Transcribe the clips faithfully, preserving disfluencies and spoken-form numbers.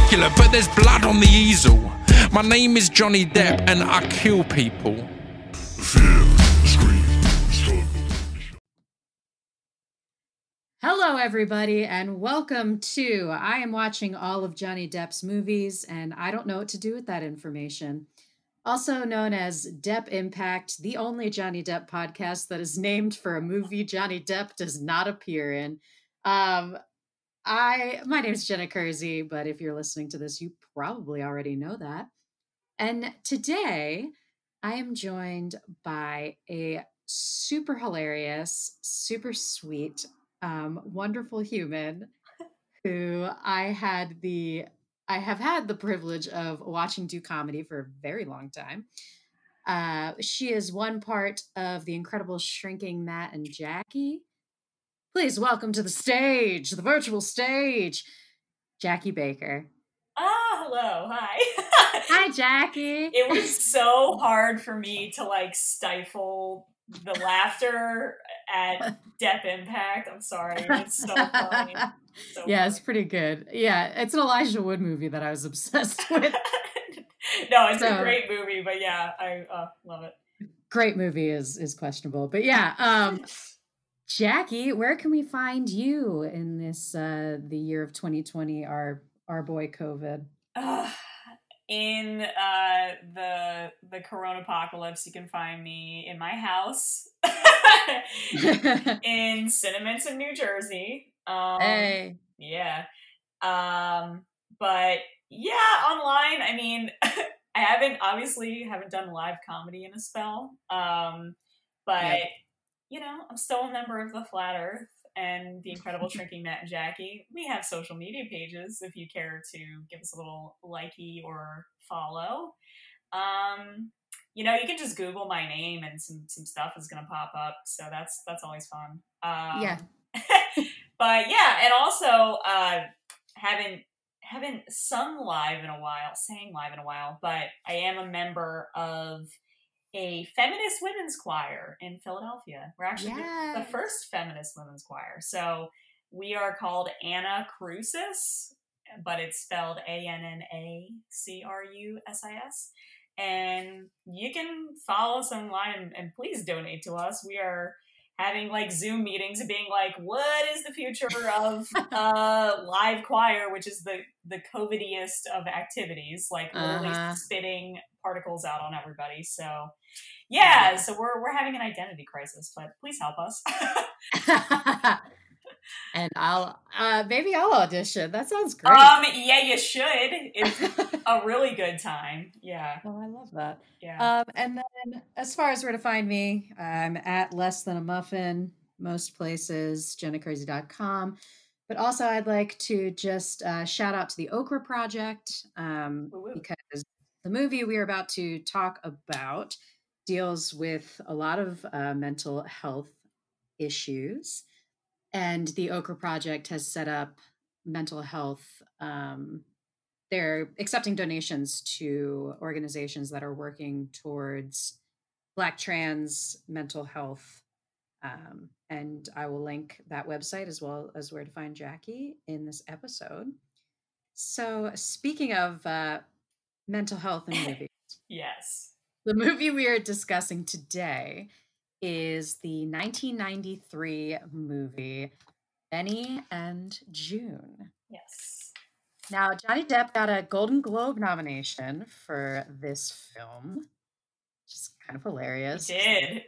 Dracula, but there's blood on the easel. My name is Johnny Depp and I kill people. Hello, everybody, and welcome to I am watching all of Johnny Depp's movies, and I don't know what to do with that information. Also known as Depp Impact, the only Johnny Depp podcast that is named for a movie Johnny Depp does not appear in. Um, I my name is Jenna Kersey, but if you're listening to this, you probably already know that. And today, I am joined by a super hilarious, super sweet, um, wonderful human who I had the I have had the privilege of watching do comedy for a very long time. Uh, she is one part of the incredible Shrinking Matt and Jackie. Please welcome to the stage, the virtual stage, Jackie Baker. Ah, hello, hi. Hi, Jackie. It was so hard for me to like stifle the laughter at Depp Impact. I'm sorry, it's so funny. So yeah, funny. It's pretty good. Yeah, it's an Elijah Wood movie that I was obsessed with. No, it's So- a great movie, but yeah, I uh, love it. Great movie is is questionable, but yeah. Um, Jackie, where can we find you in this uh, the year of twenty twenty? Our our boy COVID. Uh, in uh, the the Corona apocalypse, you can find me in my house in Cinnaminson, New Jersey. Um, Hey. Yeah. Um, but yeah, online, I mean, I haven't, obviously haven't done live comedy in a spell. Um, but, Yep. you know, I'm still a member of the Flat Earth and the Incredible Shrinking Matt and Jackie. We have social media pages if you care to give us a little likey or follow. Um, you know, you can just Google my name and some, some stuff is going to pop up. So that's, that's always fun. Um, Yeah. But yeah, and also uh, haven't haven't sung live in a while, sang live in a while. But I am a member of a feminist women's choir in Philadelphia. We're actually the- the Yes. first feminist women's choir. So we are called Anna Crucis, but it's spelled A N N A C R U S I S. And you can follow us online and, and please donate to us. We are having like Zoom meetings and being like, what is the future of uh, live choir, which is the, the COVIDiest of activities, like literally Uh-huh. spitting particles out on everybody. So yeah, so we're, we're having an identity crisis, but please help us. And I'll uh, maybe I'll audition. That sounds great. um, yeah, you should. It's a really good time. Yeah. Oh, I love that. Yeah. Um, and then as far as where to find me, I'm at Less Than a Muffin, most places, jenna kersey dot com. But also I'd like to just uh, shout out to the Okra Project um, Woo woo. because the movie we are about to talk about deals with a lot of uh, mental health issues. And the Okra Project has set up mental health um, they're accepting donations to organizations that are working towards Black trans mental health. Um, and I will link that website as well as where to find Jackie in this episode. So, speaking of uh, mental health and movies, Yes. the movie we are discussing today is the nineteen ninety-three movie Benny and June. Yes. Now, Johnny Depp got a Golden Globe nomination for this film, which is kind of hilarious. You did.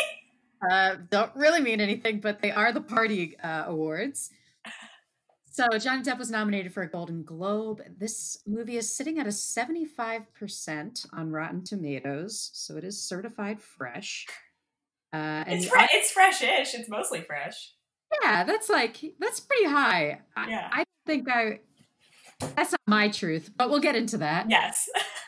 Uh, don't really mean anything, but they are the party uh, awards. So Johnny Depp was nominated for a Golden Globe. This movie is sitting at a seventy-five percent on Rotten Tomatoes, so it is certified fresh. Uh, and It's the fre- au- it's fresh-ish. It's mostly fresh. yeah, that's like that's pretty high. I, Yeah. I think I that's not my truth, but we'll get into that. Yes.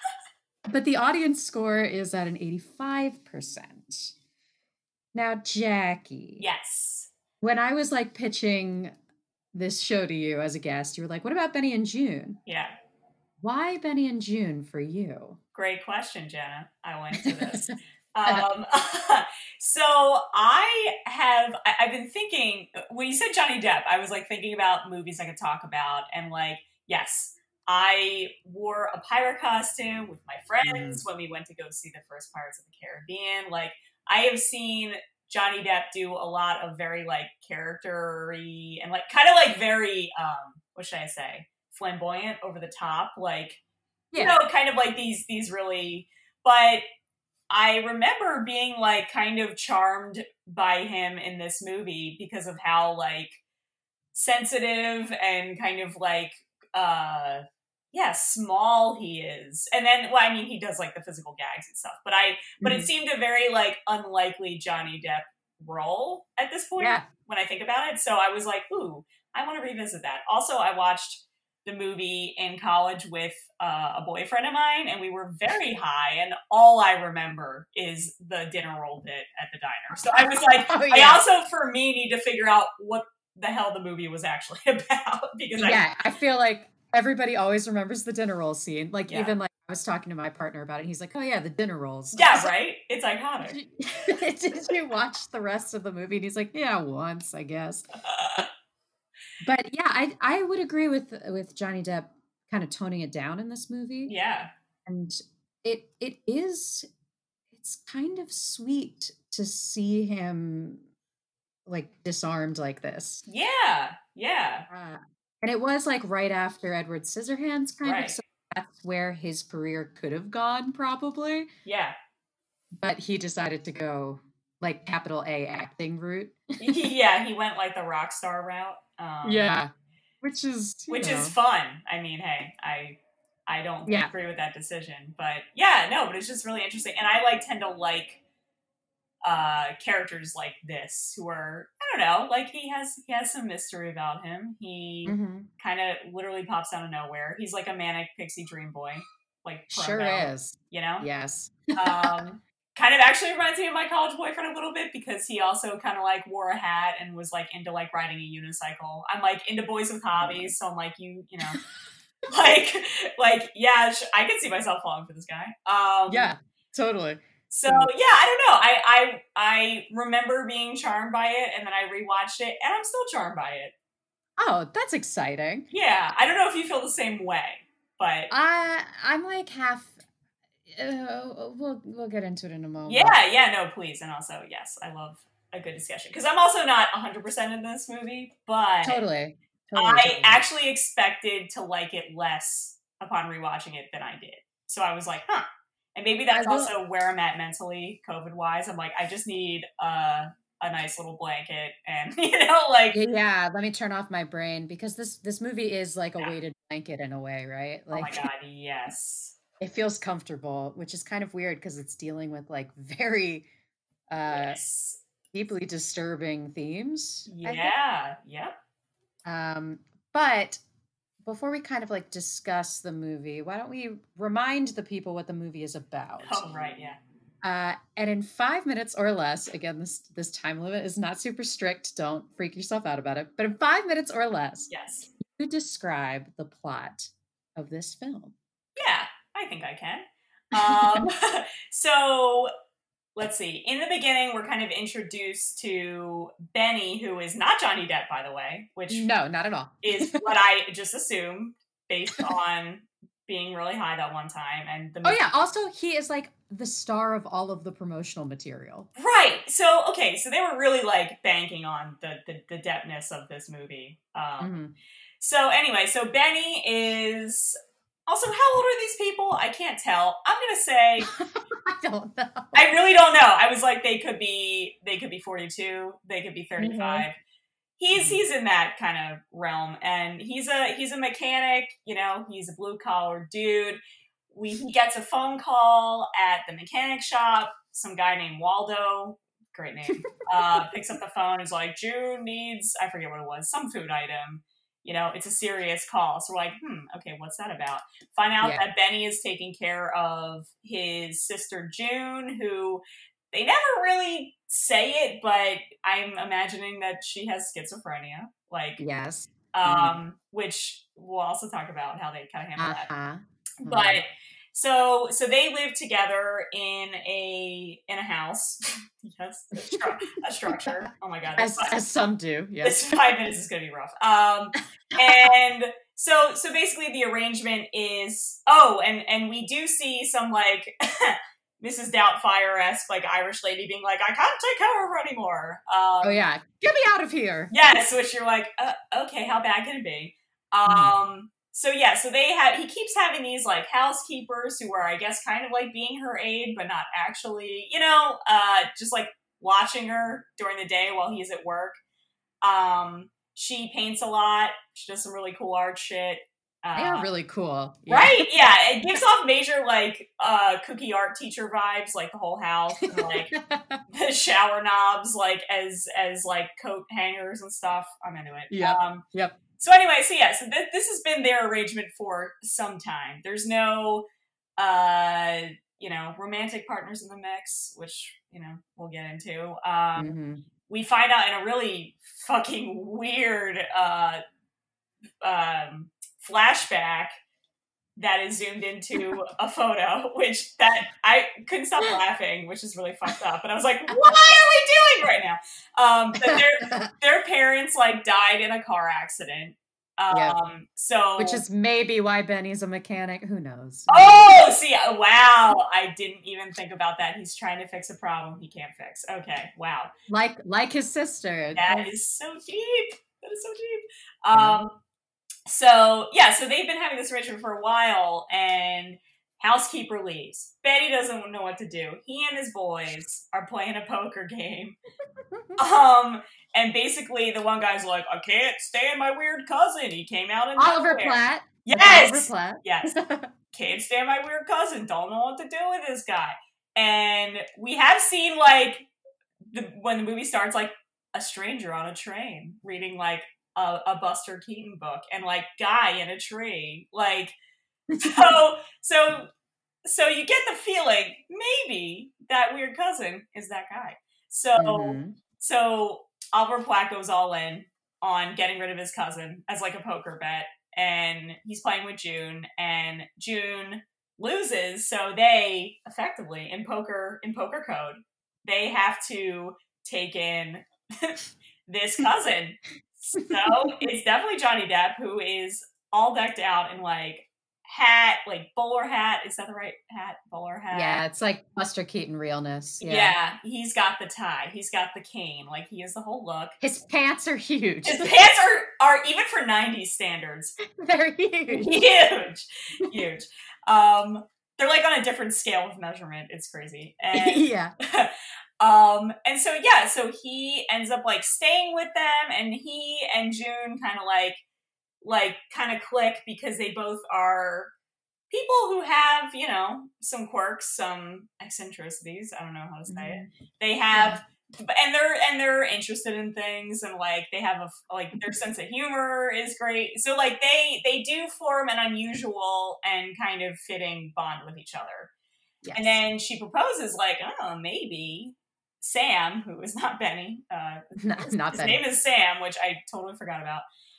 But the audience score is at an eighty-five percent. Now, Jackie, Yes. when I was like pitching this show to you as a guest, you were like, what about Benny and June? Yeah. Why Benny and June for you? Great question, Jenna. I will answer this. um, so I have, I, I've been thinking, when you said Johnny Depp, I was like thinking about movies I could talk about. And like, yes, I wore a pirate costume with my friends mm. when we went to go see the first Pirates of the Caribbean. Like, I have seen Johnny Depp do a lot of very, like, character-y and, like, kind of, like, very, um, what should I say, flamboyant, over the top, like, yeah. you know, kind of like these, these really, but I remember being, like, kind of charmed by him in this movie because of how, like, sensitive and kind of, like, uh, yeah, small he is. And then, well, I mean, he does, like, the physical gags and stuff, but I, but mm-hmm. it seemed a very, like, unlikely Johnny Depp role at this point yeah. when I think about it. So I was like, ooh, I want to revisit that. Also, I watched the movie in college with uh, a boyfriend of mine, and we were very high, and all I remember is the dinner roll bit at the diner. So I was like, oh, yeah. I also, for me, need to figure out what the hell the movie was actually about. Because yeah, I, I feel like everybody always remembers the dinner roll scene. Like, yeah. even like I was talking to my partner about it, and he's like, oh yeah, the dinner rolls. Yeah, right? It's iconic. Did you, did you watch the rest of the movie? And he's like, yeah, once, I guess. But yeah, I I would agree with with Johnny Depp kind of toning it down in this movie. Yeah. And it it is it's kind of sweet to see him like disarmed like this. Yeah. Yeah. Uh, and it was like right after Edward Scissorhands kind right. of, so that's where his career could have gone probably. Yeah. But he decided to go like capital A acting route. Yeah, he went like the rock star route. Um, yeah, which is which know. is fun. I mean, hey, I I don't yeah. agree with that decision, but yeah, no, but it's just really interesting, and I like tend to like uh, characters like this who are I don't know, like he has he has some mystery about him. He mm-hmm. kind of literally pops out of nowhere. He's like a manic pixie dream boy, like sure is, you know. Yes. um, Kind of actually reminds me of my college boyfriend a little bit because he also kind of like wore a hat and was like into like riding a unicycle. I'm like into boys with hobbies, so I'm like you, you know, like, like yeah, I could see myself falling for this guy. Um, yeah, totally. So yeah, I don't know. I I I remember being charmed by it, and then I rewatched it, and I'm still charmed by it. Oh, that's exciting. Yeah, I don't know if you feel the same way, but I I'm like half. Uh, we'll we'll get into it in a moment. Yeah, yeah, no, please. And also, yes, I love a good discussion because I'm also not one hundred percent in this movie, but totally, totally I totally. actually expected to like it less upon rewatching it than I did. So I was like, huh. And maybe that's also where I'm at mentally, COVID wise. I'm like, I just need a a nice little blanket, and you know, like yeah. Let me turn off my brain because this this movie is like a yeah. weighted blanket in a way, right? Like, oh my god, yes. It feels comfortable, which is kind of weird because it's dealing with like very uh, yes. deeply disturbing themes. Yeah. Yep. Um, but before we kind of like discuss the movie, why don't we remind the people what the movie is about? Oh, right. Yeah. Uh, and in five minutes or less, again, this this time limit is not super strict. Don't freak yourself out about it. But in five minutes or less, yes, you describe the plot of this film. Yeah. I think I can. Um, so let's see. In the beginning, we're kind of introduced to Benny, who is not Johnny Depp, by the way, which no, not at all, is what I just assumed based on being really high that one time. And the oh yeah, also he is like the star of all of the promotional material, right? So okay, so they were really like banking on the the, the Deppness of this movie. Um, mm-hmm. So anyway, so Benny is. Also, how old are these people? I can't tell. I'm gonna say I don't know. I really don't know. I was like, they could be they could be forty-two, they could be thirty-five. Mm-hmm. He's he's in that kind of realm, and he's a he's a mechanic. You know, he's a blue collar dude. We he gets a phone call at the mechanic shop. Some guy named Waldo, great name, uh, picks up the phone. Is like, June needs I forget what it was, some food item. You know, it's a serious call. So we're like, hmm, okay, what's that about? Find out yeah. that Benny is taking care of his sister June, who they never really say it, but I'm imagining that she has schizophrenia. Like, yes. Um, mm. which we'll also talk about how they kind of handle uh-huh. that. Mm. But so so they live together in a in a house. Yes, a, stru- a structure. Oh my god, as, as some do. Yes, this five minutes is gonna be rough. Um, and so so basically the arrangement is, oh, and and we do see some like Missus Doubtfire-esque like Irish lady being like, I can't take care of her anymore. Um, oh yeah, get me out of here. Yes, which you're like, uh, okay, how bad can it be? Um, mm. So yeah, so they have, he keeps having these like housekeepers who are, I guess, kind of like being her aide, but not actually, you know, uh, just like watching her during the day while he's at work. Um, she paints a lot. She does some really cool art shit. Uh, they are really cool. Yeah. Right? Yeah. It gives off major, like, uh, cookie art teacher vibes, like the whole house, and, like, the shower knobs, like, as, as, like, coat hangers and stuff. I'm into it. Yeah. Um, yep. So anyway, so yeah, so th- this has been their arrangement for some time. There's no, uh, you know, romantic partners in the mix, which, you know, we'll get into. Um, mm-hmm. We find out in a really fucking weird, uh, um, flashback that is zoomed into a photo, which that I couldn't stop laughing, which is really fucked up. And I was like, what are we doing right now? Um, but their their parents like died in a car accident. Um, yep. So which is maybe why Benny's a mechanic. Who knows? Oh, see, wow! I didn't even think about that. He's trying to fix a problem he can't fix. Okay, wow. Like like his sister. That is so deep. That is so deep. Um. So, yeah, so they've been having this arrangement for a while, and housekeeper leaves. Betty doesn't know what to do. He and his boys are playing a poker game. um, and basically the one guy's like, I can't stand my weird cousin. He came out in Oliver nowhere. Platt. Yes! Oliver Platt. Yes. Can't stand my weird cousin. Don't know what to do with this guy. And we have seen, like, the, when the movie starts, like, a stranger on a train reading, like, A, a Buster Keaton book, and like guy in a tree, like so so so you get the feeling maybe that weird cousin is that guy. So mm-hmm. so Oliver Platt goes all in on getting rid of his cousin as like a poker bet, and he's playing with June, and June loses, so they effectively in poker in poker code they have to take in this cousin. So it's definitely Johnny Depp, who is all decked out in like hat, like bowler hat. Is that the right hat? Bowler hat. Yeah, it's like Buster Keaton realness. Yeah. yeah, he's got the tie. He's got the cane. Like he has the whole look. His pants are huge. His pants are, are even for nineties standards. They're huge. Huge. Huge. Um, they're like on a different scale of measurement. It's crazy. And, yeah. Um, and so, yeah, so he ends up, like, staying with them, and he and June kind of, like, like, kind of click because they both are people who have, you know, some quirks, some eccentricities. I don't know how to say mm-hmm. it. They have, yeah. and they're, and they're interested in things, and, like, they have, a, like, their sense of humor is great. So, like, they, they do form an unusual and kind of fitting bond with each other. Yes. And then she proposes, like, oh, maybe Sam, who is not Benny, uh, no, his, not his Benny. name is Sam, which I totally forgot about,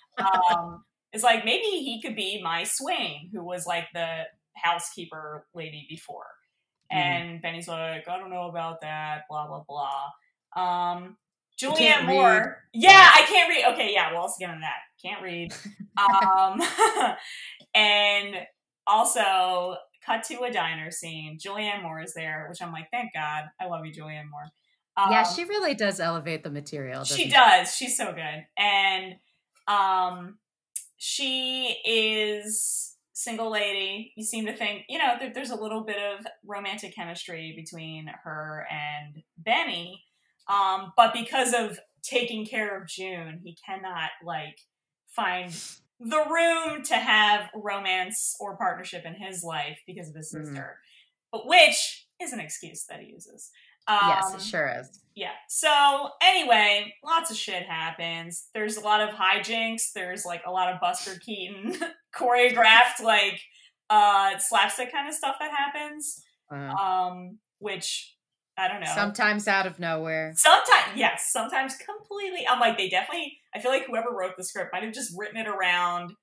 um, is like, maybe he could be my Swain, who was like the housekeeper lady before. Mm. And Benny's like, I don't know about that, blah, blah, blah. Um, Julianne Moore. Read. Yeah, I can't read. Okay, yeah, well, let's get into that. Can't read. um, and also, cut to a diner scene. Julianne Moore is there, which I'm like, thank God. I love you, Julianne Moore. Um, yeah, she really does elevate the material. She does. She's so good. And um, she is single lady. You seem to think, you know, there, there's a little bit of romantic chemistry between her and Benny. Um, but because of taking care of June, he cannot, like, find the room to have romance or partnership in his life because of his sister. Mm. But which is an excuse that he uses. Um, yes, it sure is. Yeah. So anyway, lots of shit happens. There's a lot of hijinks. There's like a lot of Buster Keaton choreographed like uh, slapstick kind of stuff that happens. Uh, um, which I don't know. Sometimes out of nowhere. Sometimes, yes. Sometimes completely. I'm like, they definitely. I feel like whoever wrote the script might have just written it around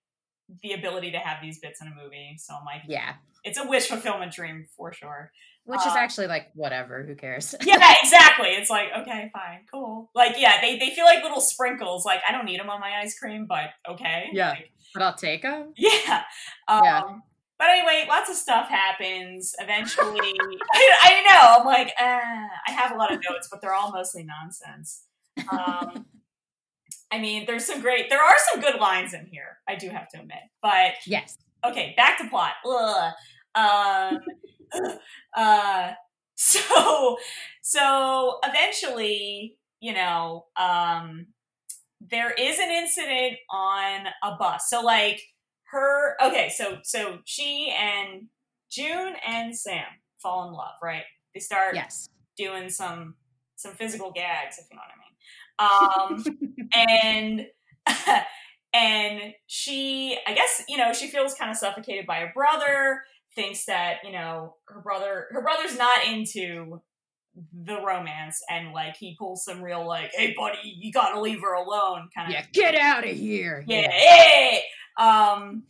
the ability to have these bits in a movie. So I'm like, yeah, it's a wish fulfillment dream for sure. Which is actually like, whatever, who cares? Yeah, exactly. It's like, okay, fine, cool. Like, yeah, they, they feel like little sprinkles. Like, I don't need them on my ice cream, but okay. Yeah, like, but I'll take them. Yeah. Um, yeah. But anyway, lots of stuff happens. Eventually, I, I know, I'm like, eh, I have a lot of notes, but they're all mostly nonsense. Um, I mean, there's some great, there are some good lines in here, I do have to admit. But, yes. Okay, back to plot. Ugh. Um, uh, so, so eventually, you know, um, there is an incident on a bus. So like her, okay, so, so she and June and Sam fall in love, right? They start yes. doing some, some physical gags, if you know what I mean. Um, and, and she, I guess, you know, she feels kind of suffocated by her brother, thinks that, you know, her brother, her brother's not into the romance, and like he pulls some real like, hey buddy, you gotta leave her alone kind of. Yeah, get out of here. Yeah. Hey! Um,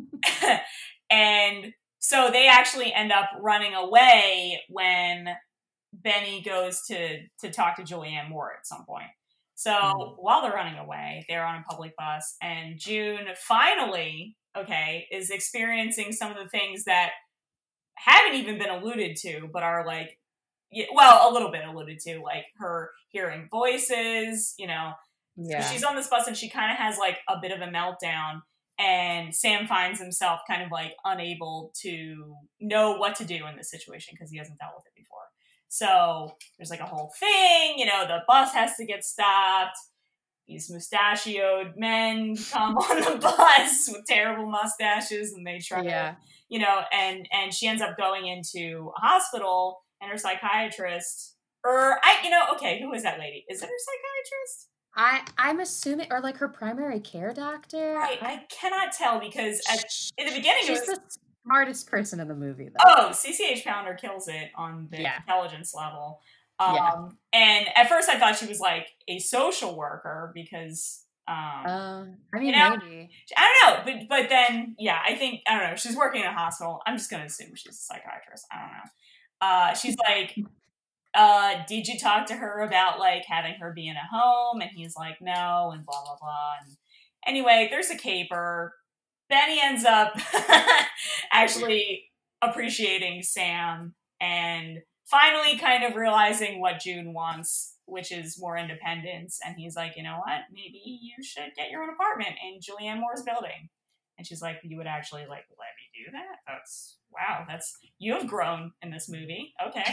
and so they actually end up running away when Benny goes to, to talk to Julianne Moore at some point. So mm. while they're running away, they're on a public bus, and June finally, okay, is experiencing some of the things that haven't even been alluded to, but are like, well, a little bit alluded to, like her hearing voices, you know. Yeah. So she's on this bus and she kind of has like a bit of a meltdown, and Sam finds himself kind of like unable to know what to do in this situation because he hasn't dealt with it before. So there's like a whole thing, you know, the bus has to get stopped. These mustachioed men come on the bus with terrible mustaches, and they try yeah. to, you know, and, and she ends up going into a hospital, and her psychiatrist, or I, you know, okay, who is that lady? Is it her psychiatrist? I, I'm assuming, or like her primary care doctor. Right, I cannot tell because at, in the beginning she's it was the smartest person in the movie, though. Oh, C C H Pounder kills it on the yeah. intelligence level. Um, yeah. And at first I thought she was like a social worker because, um, uh, I mean, you know, maybe. I don't know, but, but then, yeah, I think, I don't know, she's working in a hospital. I'm just going to assume she's a psychiatrist. I don't know. Uh, she's like, uh, did you talk to her about like having her be in a home? And he's like, no, and blah, blah, blah. And anyway, there's a caper. Benny ends up actually appreciating Sam and finally kind of realizing what June wants, which is more independence. And he's like, you know what? Maybe you should get your own apartment in Julianne Moore's building. And she's like, you would actually like let me do that? That's, wow, that's, you have grown in this movie. Okay.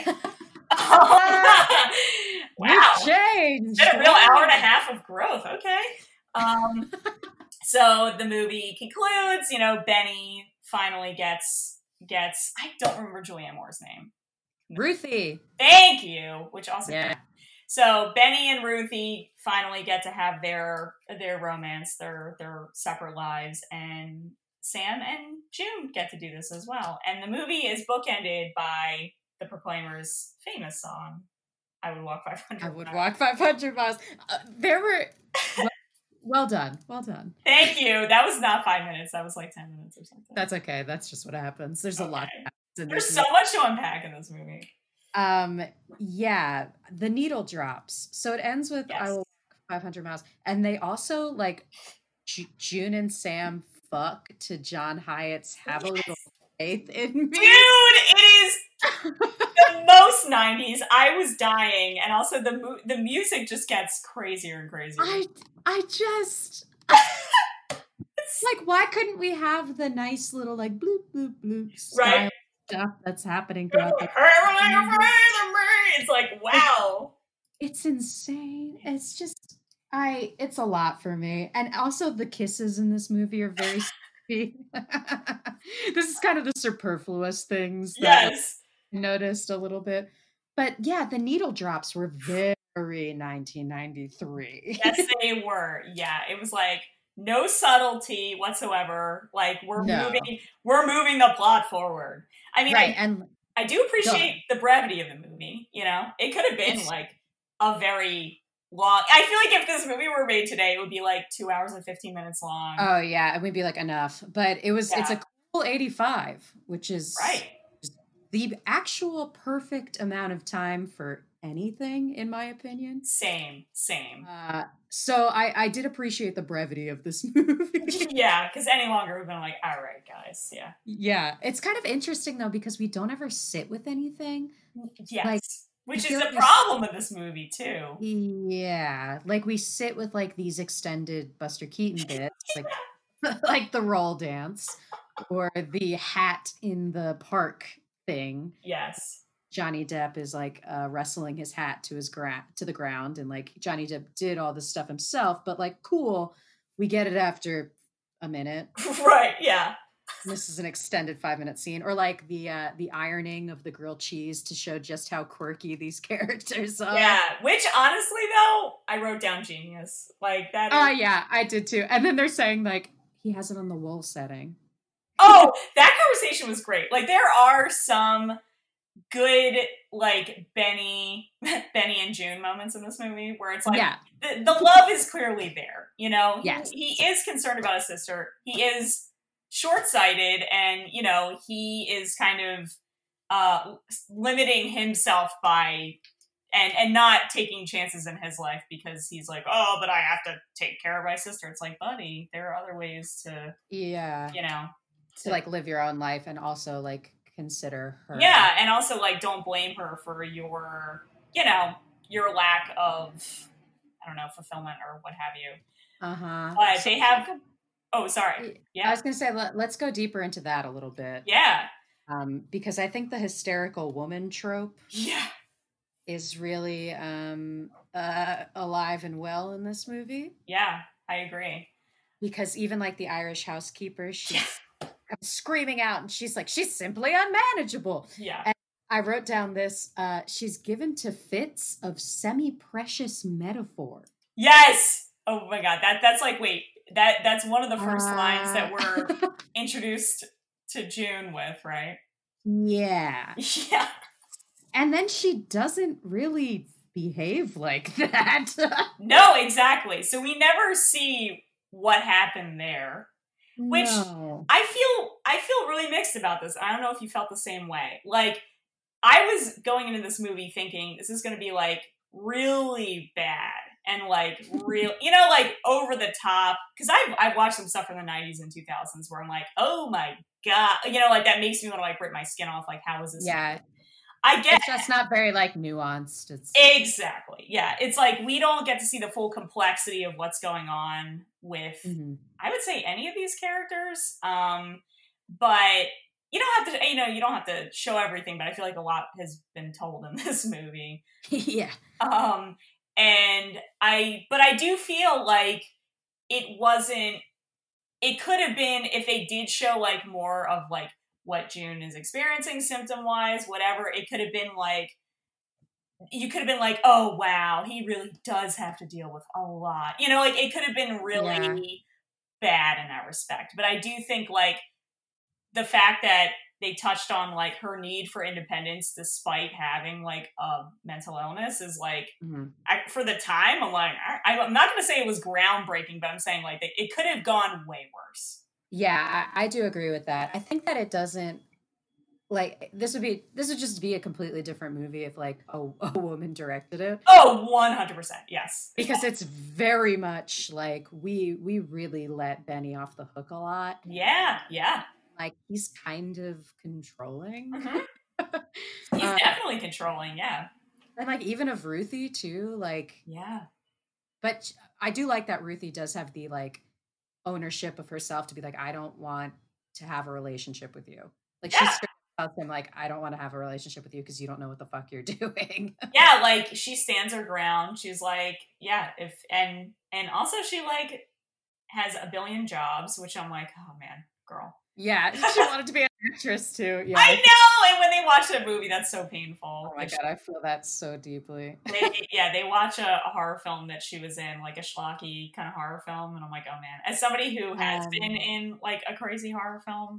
Wow. You changed. It's been a real hour and a half of growth. Okay. Um, so the movie concludes, you know, Benny finally gets, gets, I don't remember Julianne Moore's name. Ruthie. Thank you. Which also, yeah. So Benny and Ruthie finally get to have their, their romance, their, their separate lives, and Sam and June get to do this as well. And the movie is bookended by the Proclaimers' famous song, I Would Walk five hundred I Would miles. Walk five hundred miles. Uh, there were... Well, well done. Well done. Thank you. That was not five minutes. That was like ten minutes or something. That's okay. That's just what happens. There's okay. a lot. In There's so movie. much to unpack in this movie. Um, yeah, the needle drops. So it ends with yes. I Will Walk five hundred miles. And they also, like, J- June and Sam fuck to John Hyatt's Have yes. a Little Faith in Me. Dude, it is the most nineties. I was dying. And also the mu- the music just gets crazier and crazier. I, I just... like, why couldn't we have the nice little, like, bloop, bloop, bloop style right. stuff that's happening throughout the... It's like, wow. It's insane. It's just... I, it's a lot for me. And also the kisses in this movie are very sweet. This is kind of the superfluous things that yes. I noticed a little bit. But yeah, the needle drops were very nineteen ninety-three. Yes, they were. Yeah, it was like no subtlety whatsoever. Like we're no. moving, we're moving the plot forward. I mean, right, I, and I do appreciate the brevity of the movie. You know, it could have been it's, like a very long. I feel like if this movie were made today, it would be like two hours and fifteen minutes long. Oh yeah, and we'd be like enough. But it was Yeah. it's a cool eighty-five, which is Right. the actual perfect amount of time for anything, in my opinion. Same, same. Uh, so I, I did appreciate the brevity of this movie. Yeah, because any longer we've been like, all right, guys, yeah. Yeah, it's kind of interesting though because we don't ever sit with anything. Yes, Like, which I is feel the like we- problem with this movie too. Yeah, like we sit with like these extended Buster Keaton bits, like like the roll dance or the hat in the park thing. Yes. Johnny Depp is like uh, wrestling his hat to his gra- to the ground, and like Johnny Depp did all this stuff himself, but like cool, we get it after a minute. Right, yeah. This is an extended five minute scene, or like the uh, the ironing of the grilled cheese to show just how quirky these characters are. Yeah, which honestly though, I wrote down genius. Like that. Oh is- yeah, I did too. And then they're saying like he has it on the wool setting. Oh, that conversation was great. Like there are some good like Benny, Benny and June moments in this movie where it's like Yeah, the, the love is clearly there. You know, he, Yes. he is concerned about his sister. He is short-sighted, and you know he is kind of uh, limiting himself by and and not taking chances in his life because he's like, oh, but I have to take care of my sister. It's like, buddy, there are other ways to, yeah. you know, To like live your own life and also like consider her. yeah, and also like don't blame her for your, you know, your lack of, I don't know, fulfillment or what have you. Uh huh. But they have. Oh, sorry. I Yeah, was gonna say let, let's go deeper into that a little bit. yeah, Um, because I think the hysterical woman trope yeah. is really um uh alive and well in this movie. Yeah, I agree. Because even like the Irish housekeeper, she's comes screaming out and she's like, she's simply unmanageable. Yeah. And I wrote down this, uh, she's given to fits of semi-precious metaphor. Yes. Oh my god, that that's like wait, that that's one of the first lines that Uh, we're introduced to June with, right? Yeah. Yeah. And then she doesn't really behave like that. No, exactly. So we never see what happened there. Which- No. I feel I feel really mixed about this. I don't know if you felt the same way. Like I was going into this movie thinking this is going to be like really bad and like real, you know, like over the top. Because I've I've watched some stuff from the nineties and two thousands where I'm like, oh my god, you know, like that makes me want to like rip my skin off. Like, how is this? Yeah. I get It's just not very like nuanced. It's exactly. Yeah, it's like we don't get to see the full complexity of what's going on with. Mhm. I would say any of these characters. Um, but you don't have to, you know, you don't have to show everything, but I feel like a lot has been told in this movie. Yeah. Um, and I, but I do feel like it wasn't, it could have been if they did show like more of like what June is experiencing symptom wise, whatever, it could have been like, you could have been like, oh wow, he really does have to deal with a lot. You know, like it could have been really Yeah. bad in that respect. But I do think like the fact that they touched on like her need for independence despite having like a mental illness is like, Mhm. I, for the time, I'm like, I, I'm not going to say it was groundbreaking, but I'm saying like it, it could have gone way worse. Yeah, I, I do agree with that. I think that it doesn't like this would be this would just be a completely different movie if like a, a woman directed it. Oh, one hundred percent. Yes. Because it's very much like we we really let Benny off the hook a lot. Yeah. Yeah. Like he's kind of controlling. Mhm. He's Uh, definitely controlling. Yeah. and like even of Ruthie too, like Yeah. but I do like that Ruthie does have the like ownership of herself to be like, I don't want to have a relationship with you. Like Yeah. she's straight up tells him like, I don't want to have a relationship with you because you don't know what the fuck you're doing. Yeah. Like she stands her ground. She's like, yeah, if, and, and also she like has a billion jobs, which I'm like, oh man, girl. Yeah, she wanted to be an actress too. Yeah. I know. And when they watch a movie, that's so painful. Oh my Which god, I feel that so deeply. they, yeah, they watch a, a horror film that she was in, like a schlocky kind of horror film, and I'm like, oh man. As somebody who has Um, been in like a crazy horror film,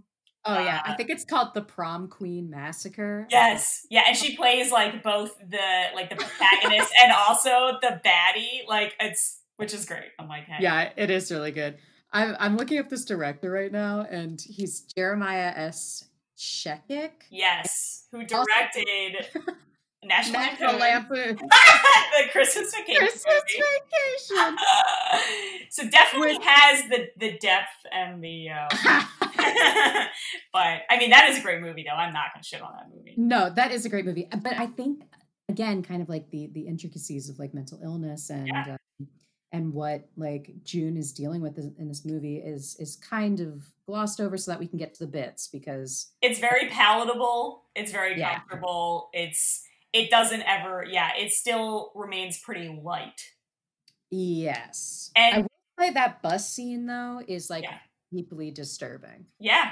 Oh yeah, I Uh, think it's called The Prom Queen Massacre. yes, yeah, and she plays like both the like the protagonist and also the baddie. Like it's which is great. I'm like, hey, Yeah, it is really good. I'm I'm looking up this director right now, and he's Jeremiah S. Shekic. yes, who Also, directed National National Lampoon, Lampoon the Christmas Vacation Christmas movie. Vacation. So definitely With has the the depth and the. Um, but I mean, that is a great movie, though. I'm not gonna shit on that movie. No, that is a great movie. But I think again, kind of like the the intricacies of like mental illness and Yeah, uh, and what like June is dealing with in in this movie is is kind of glossed over so that we can get to the bits because it's very palatable. It's very yeah, comfortable. It's it doesn't ever. Yeah, it still remains pretty light. yes. I And will say that bus scene though is like yeah, deeply disturbing. yeah,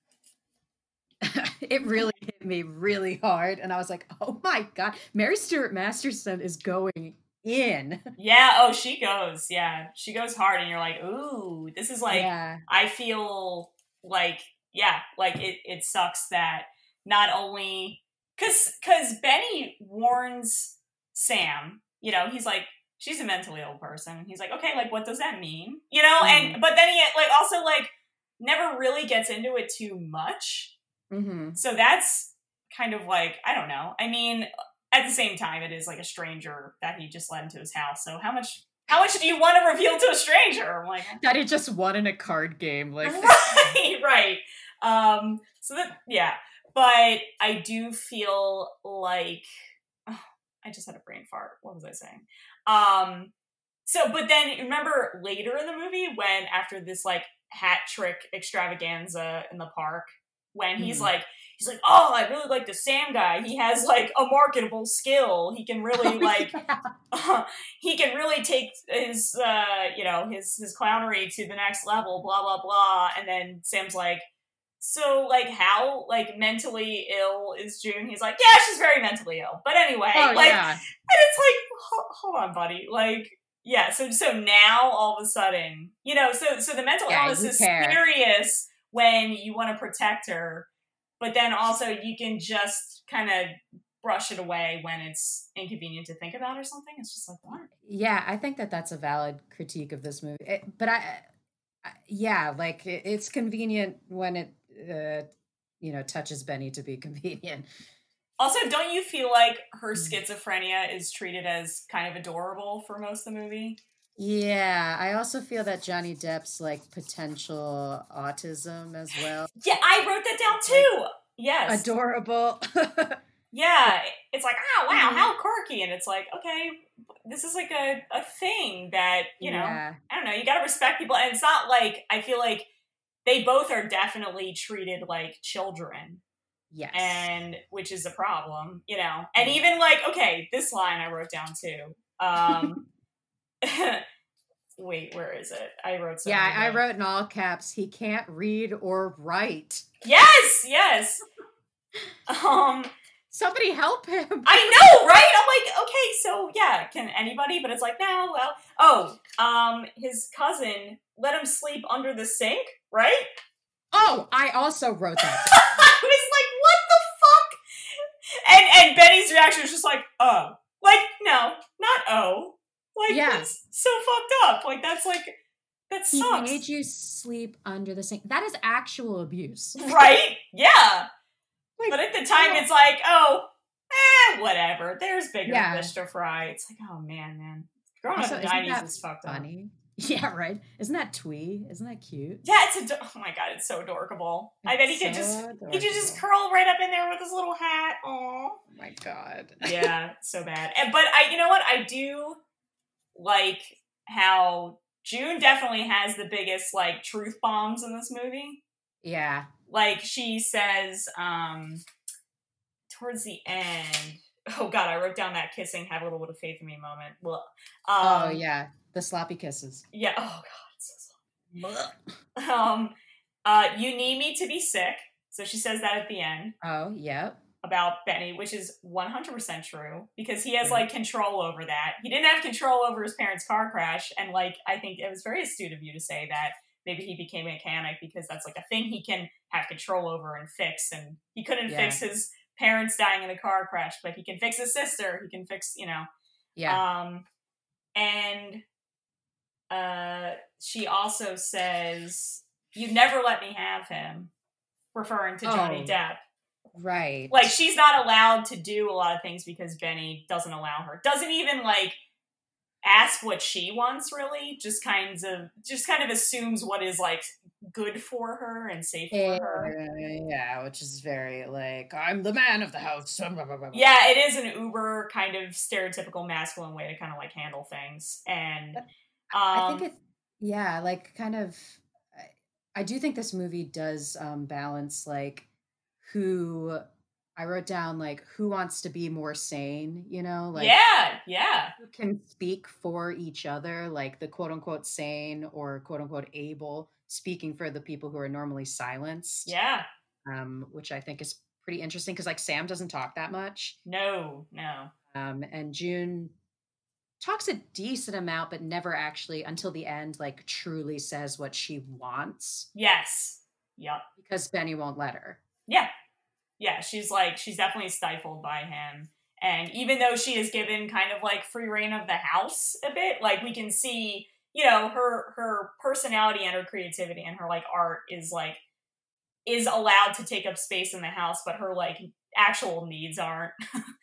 It really hit me really hard, and I was like, "Oh my god, Mary Stuart Masterson is going in." yeah. Oh, she goes. Yeah, she goes hard, and you're like, ooh, this is like. Yeah. I feel like yeah, like it. It sucks that not only because because Benny warns Sam. You know, he's like, she's a mentally ill person. He's like, okay, like what does that mean? You know, Mhm. and but then he like also like never really gets into it too much. Mhm. So that's kind of like, I don't know. I mean, at the same time, it is like a stranger that he just let into his house. So how much, how much do you want to reveal to a stranger? I'm like, That he just won in a card game, like right, right. Um, so that, yeah. But I do feel like, oh, I just had a brain fart. What was I saying? Um, so, but then remember later in the movie when after this like hat trick extravaganza in the park, when he's Mhm. like, he's like, oh, I really like the Sam guy. He has like a marketable skill. He can really Oh, like, yeah. uh, he can really take his, uh, you know, his his clownery to the next level. Blah blah blah. And then Sam's like, so like how like mentally ill is June? He's like, yeah, she's very mentally ill. But anyway, Oh like, yeah. and it's like, hold, hold on, buddy, like. Yeah, so so now all of a sudden, you know, so so the mental Yeah, illness you is care. serious when you want to protect her, but then also you can just kind of brush it away when it's inconvenient to think about or something. It's just like, what? Yeah, I think that that's a valid critique of this movie. It, but I, I yeah, like it, it's convenient when it uh you know touches Benny to be convenient. Also, don't you feel like her schizophrenia is treated as kind of adorable for most of the movie? Yeah, I also feel that Johnny Depp's like potential autism as well. Yeah, I wrote that down Like too. Yes. adorable. Yeah, it's like, oh wow, Mhm. how quirky, and it's like, okay, this is like a, a thing that, you know, Yeah. I don't know, you gotta respect people, and it's not like, I feel like they both are definitely treated like children, Yes. and, which is a problem, you know, and Yeah. even like, okay, this line I wrote down too, um, wait, where is it? I wrote so Yeah, many I I notes. wrote in all caps, he can't read or write. Yes, yes, um, Somebody help him. I know, right? I'm like, okay, so yeah, can anybody? But it's like, no, well, oh, um, his cousin let him sleep under the sink, right? Oh, I also wrote that. I was like, what the fuck? And and Benny's reaction was just like, oh, like no, not oh, like Yeah. that's so fucked up. Like that's like that He sucks, made you sleep under the sink. That is actual abuse. right? Yeah, Like, but at the time, yeah. it's like, oh, eh, whatever. There's bigger Yeah. fish to fry. It's like, oh man, man, growing Also, up in the isn't nineties that is fucked up. funny? Yeah, right. Isn't that twee? Isn't that cute? Yeah, it's a. Oh my god, it's so adorable. I bet he It's could so just he could just adorable. curl right up in there with his little hat. Aw. Oh my god. Yeah, so bad. And, but I, you know what? I do like how June definitely has the biggest like truth bombs in this movie. Yeah. Like she says, um, towards the end. Oh god, I wrote down that kissing, have a little bit of faith in me moment. Well, um, Oh yeah. The sloppy kisses. yeah. Oh god, it's so slow. Um, uh, you need me to be sick. So she says that at the end Oh, yep. about Benny, which is one hundred percent true because he has Yeah. like control over that. He didn't have control over his parents' car crash, and like I think it was very astute of you to say that maybe he became a mechanic because that's like a thing he can have control over and fix. And he couldn't Yeah. fix his parents dying in a car crash, but he can fix his sister. He can fix, you know. Yeah. Um, and uh, she also says, "You never let me have him," referring to Johnny Oh. Depp. Right. Like, she's not allowed to do a lot of things because Benny doesn't allow her. Doesn't even, like, ask what she wants, really. Just kinds of, just kind of assumes what is, like, good for her and safe for Yeah, her. yeah, which is very, like, I'm the man of the house. Yeah, it is an uber kind of stereotypical masculine way to kind of, like, handle things. And, um... I think it, yeah, like, kind of, I, I do think this movie does um, balance, like, who, I wrote down, like, who wants to be more sane, you know? Like, yeah, yeah. who can speak for each other, like the quote-unquote sane or quote-unquote able, speaking for the people who are normally silenced. Yeah. Um, which I think is pretty interesting, because, like, Sam doesn't talk that much. No, no. Um, and June talks a decent amount, but never actually, until the end, like, truly says what she wants. Yes. Yep. Because Benny won't let her. Yeah. Yeah, she's like, she's definitely stifled by him. And even though she is given kind of like free reign of the house a bit, like, we can see, you know, her her personality and her creativity and her, like, art is like, is allowed to take up space in the house, but her, like, actual needs aren't.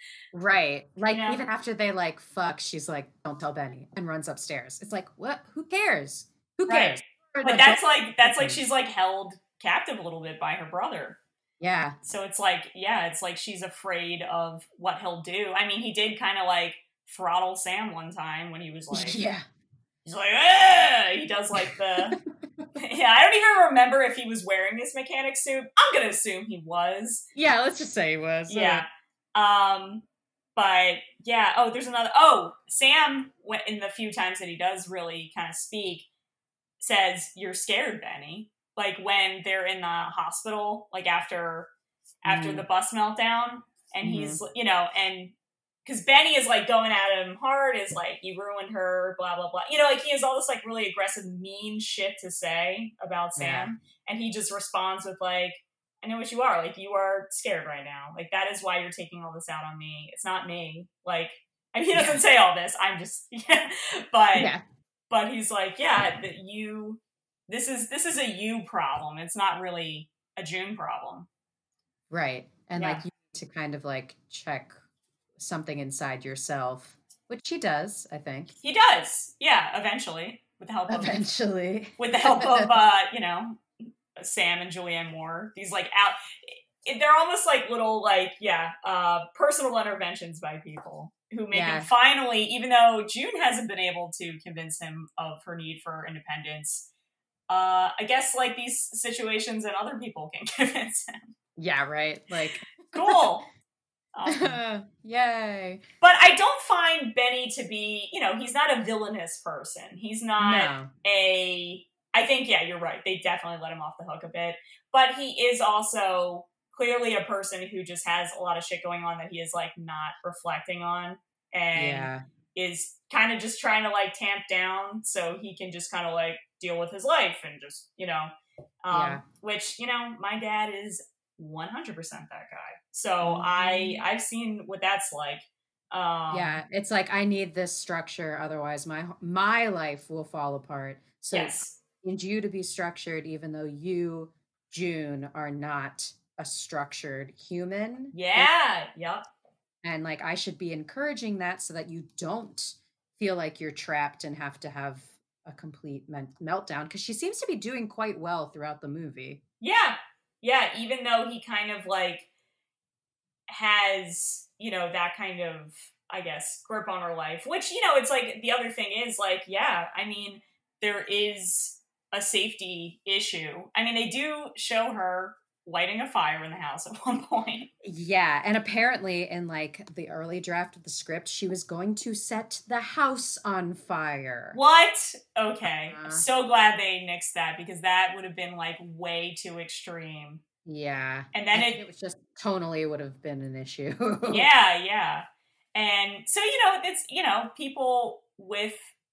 Right. Like, Yeah. even after they, like, fuck, she's like, don't tell Benny, and runs upstairs. It's like, what? Who cares? Who cares? Right. But that's like, that's like, she's like held captive a little bit by her brother. Yeah. So it's like, yeah, it's like she's afraid of what he'll do. I mean, he did kind of like throttle Sam one time when he was like, yeah. He's like, ah! He does like the, yeah, I don't even remember if he was wearing his mechanic suit. I'm going to assume he was. Yeah, let's just say he was. Yeah. Um, but yeah, oh, there's another, oh, Sam, in the few times that he does really kind of speak, says, "You're scared, Benny." Like, when they're in the hospital, like after after Mm. the bus meltdown, and Mhm. he's, you know, and because Benny is like going at him hard, is like, "You ruined her," blah blah blah. You know, like, he has all this like really aggressive, mean shit to say about Sam, and he just responds with like, "I know what you are. Like, you are scared right now. Like, that is why you're taking all this out on me. It's not me." Like, I mean, he doesn't Yeah. say all this. I'm just, yeah. but Yeah. but he's like, yeah, that you. This is this is a you problem. It's not really a June problem. Right. And Yeah. like, you need to kind of like check something inside yourself, which he does, I think. He does. Yeah, eventually. With the help of Eventually. with the help of uh, you know, Sam and Julianne Moore. These like out they're almost like little like, yeah, uh personal interventions by people who make Yeah. him finally, even though June hasn't been able to convince him of her need for independence. Uh, I guess, like, these situations and other people can convince him. Yeah, right. Like, Cool. Awesome. Yay. But I don't find Benny to be, you know, he's not a villainous person. He's not No. a, I think, yeah, you're right. They definitely let him off the hook a bit. But he is also clearly a person who just has a lot of shit going on that he is, like, not reflecting on. And Yeah. is kind of just trying to, like, tamp down so he can just kind of, like, deal with his life and just, you know, um, Yeah. which, you know, my dad is one hundred percent that guy. So Mhm. I, I've seen what that's like. Um, Yeah. It's like, I need this structure, otherwise my my life will fall apart. So Yes. I need you to be structured, even though you, June, are not a structured human. Yeah. Yep. And like, I should be encouraging that so that you don't feel like you're trapped and have to have a complete men- meltdown, because she seems to be doing quite well throughout the movie. Yeah. Yeah. Even though he kind of like has, you know, that kind of, I guess, grip on her life, which, you know, it's like the other thing is like, yeah, I mean, there is a safety issue. I mean, they do show her lighting a fire in the house at one point. Yeah, and apparently in like the early draft of the script, she was going to set the house on fire. What? Okay. Uh-huh. I'm so glad they nixed that, because that would have been like way too extreme. Yeah. And then I it, think it was just tonally would have been an issue. yeah, yeah. And so, you know, it's, you know, people with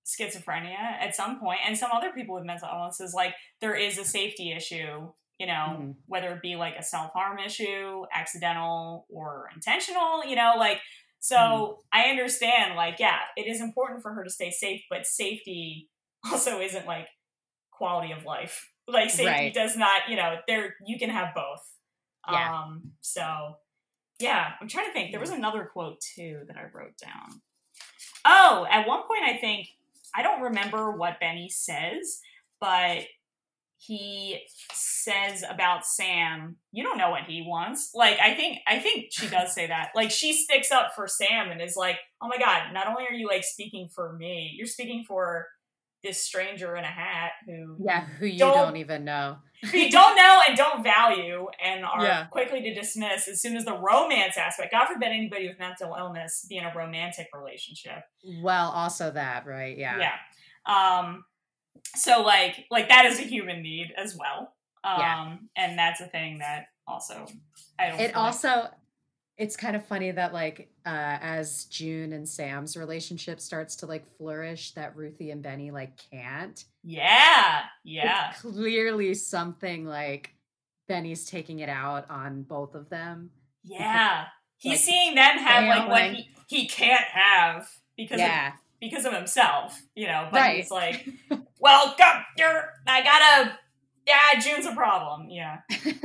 schizophrenia at some point, and some other people with mental illnesses, like there is a safety issue, you know, mm-hmm. whether it be like a self-harm issue, accidental or intentional, you know, like, so mm-hmm. I understand, like, yeah, it is important for her to stay safe, but safety also isn't like quality of life. Like safety right. does not, you know, there, you can have both. Yeah. Um, so yeah, I'm trying to think. There was another quote too that I wrote down. Oh, at one point, I think, I don't remember what Benny says, but he says about Sam, you don't know what he wants. Like, I think, I think she does say that. Like, she sticks up for Sam and is like, oh my God, not only are you like speaking for me, you're speaking for this stranger in a hat who yeah who you don't, don't even know who you don't know and don't value and are yeah. quickly to dismiss as soon as the romance aspect. God forbid anybody with mental illness be in a romantic relationship. Well, also that, right? Yeah. Yeah. Um, so like like that is a human need as well. Um, yeah. And that's a thing that also I don't. It also. It's kind of funny that like uh, as June and Sam's relationship starts to like flourish, that Ruthie and Benny like can't. Yeah, yeah. It's clearly something like Benny's taking it out on both of them. Yeah, because, he's like, seeing them have failing. like what he, he can't have because yeah. of, because of himself, you know. But right. he's like, well, go, you're, I gotta. Yeah, June's a problem. Yeah.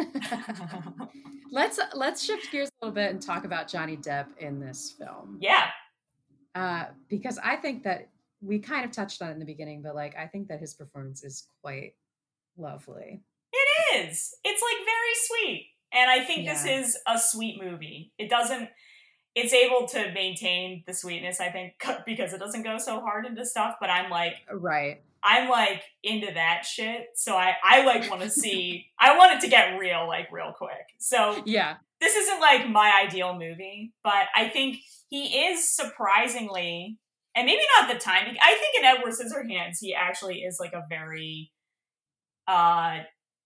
Let's let's shift gears a little bit and talk about Johnny Depp in this film. Yeah. Uh, because I think that we kind of touched on it in the beginning, but like I think that his performance is quite lovely. It is. It's like very sweet. And I think yeah. this is a sweet movie. It doesn't it's able to maintain the sweetness, I think, because it doesn't go so hard into stuff, but I'm like right. I'm like into that shit. So I, I like want to see, I want it to get real, like real quick. So yeah, this isn't like my ideal movie, but I think he is surprisingly, and maybe not the timing. I think in Edward Scissorhands, he actually is like a very uh,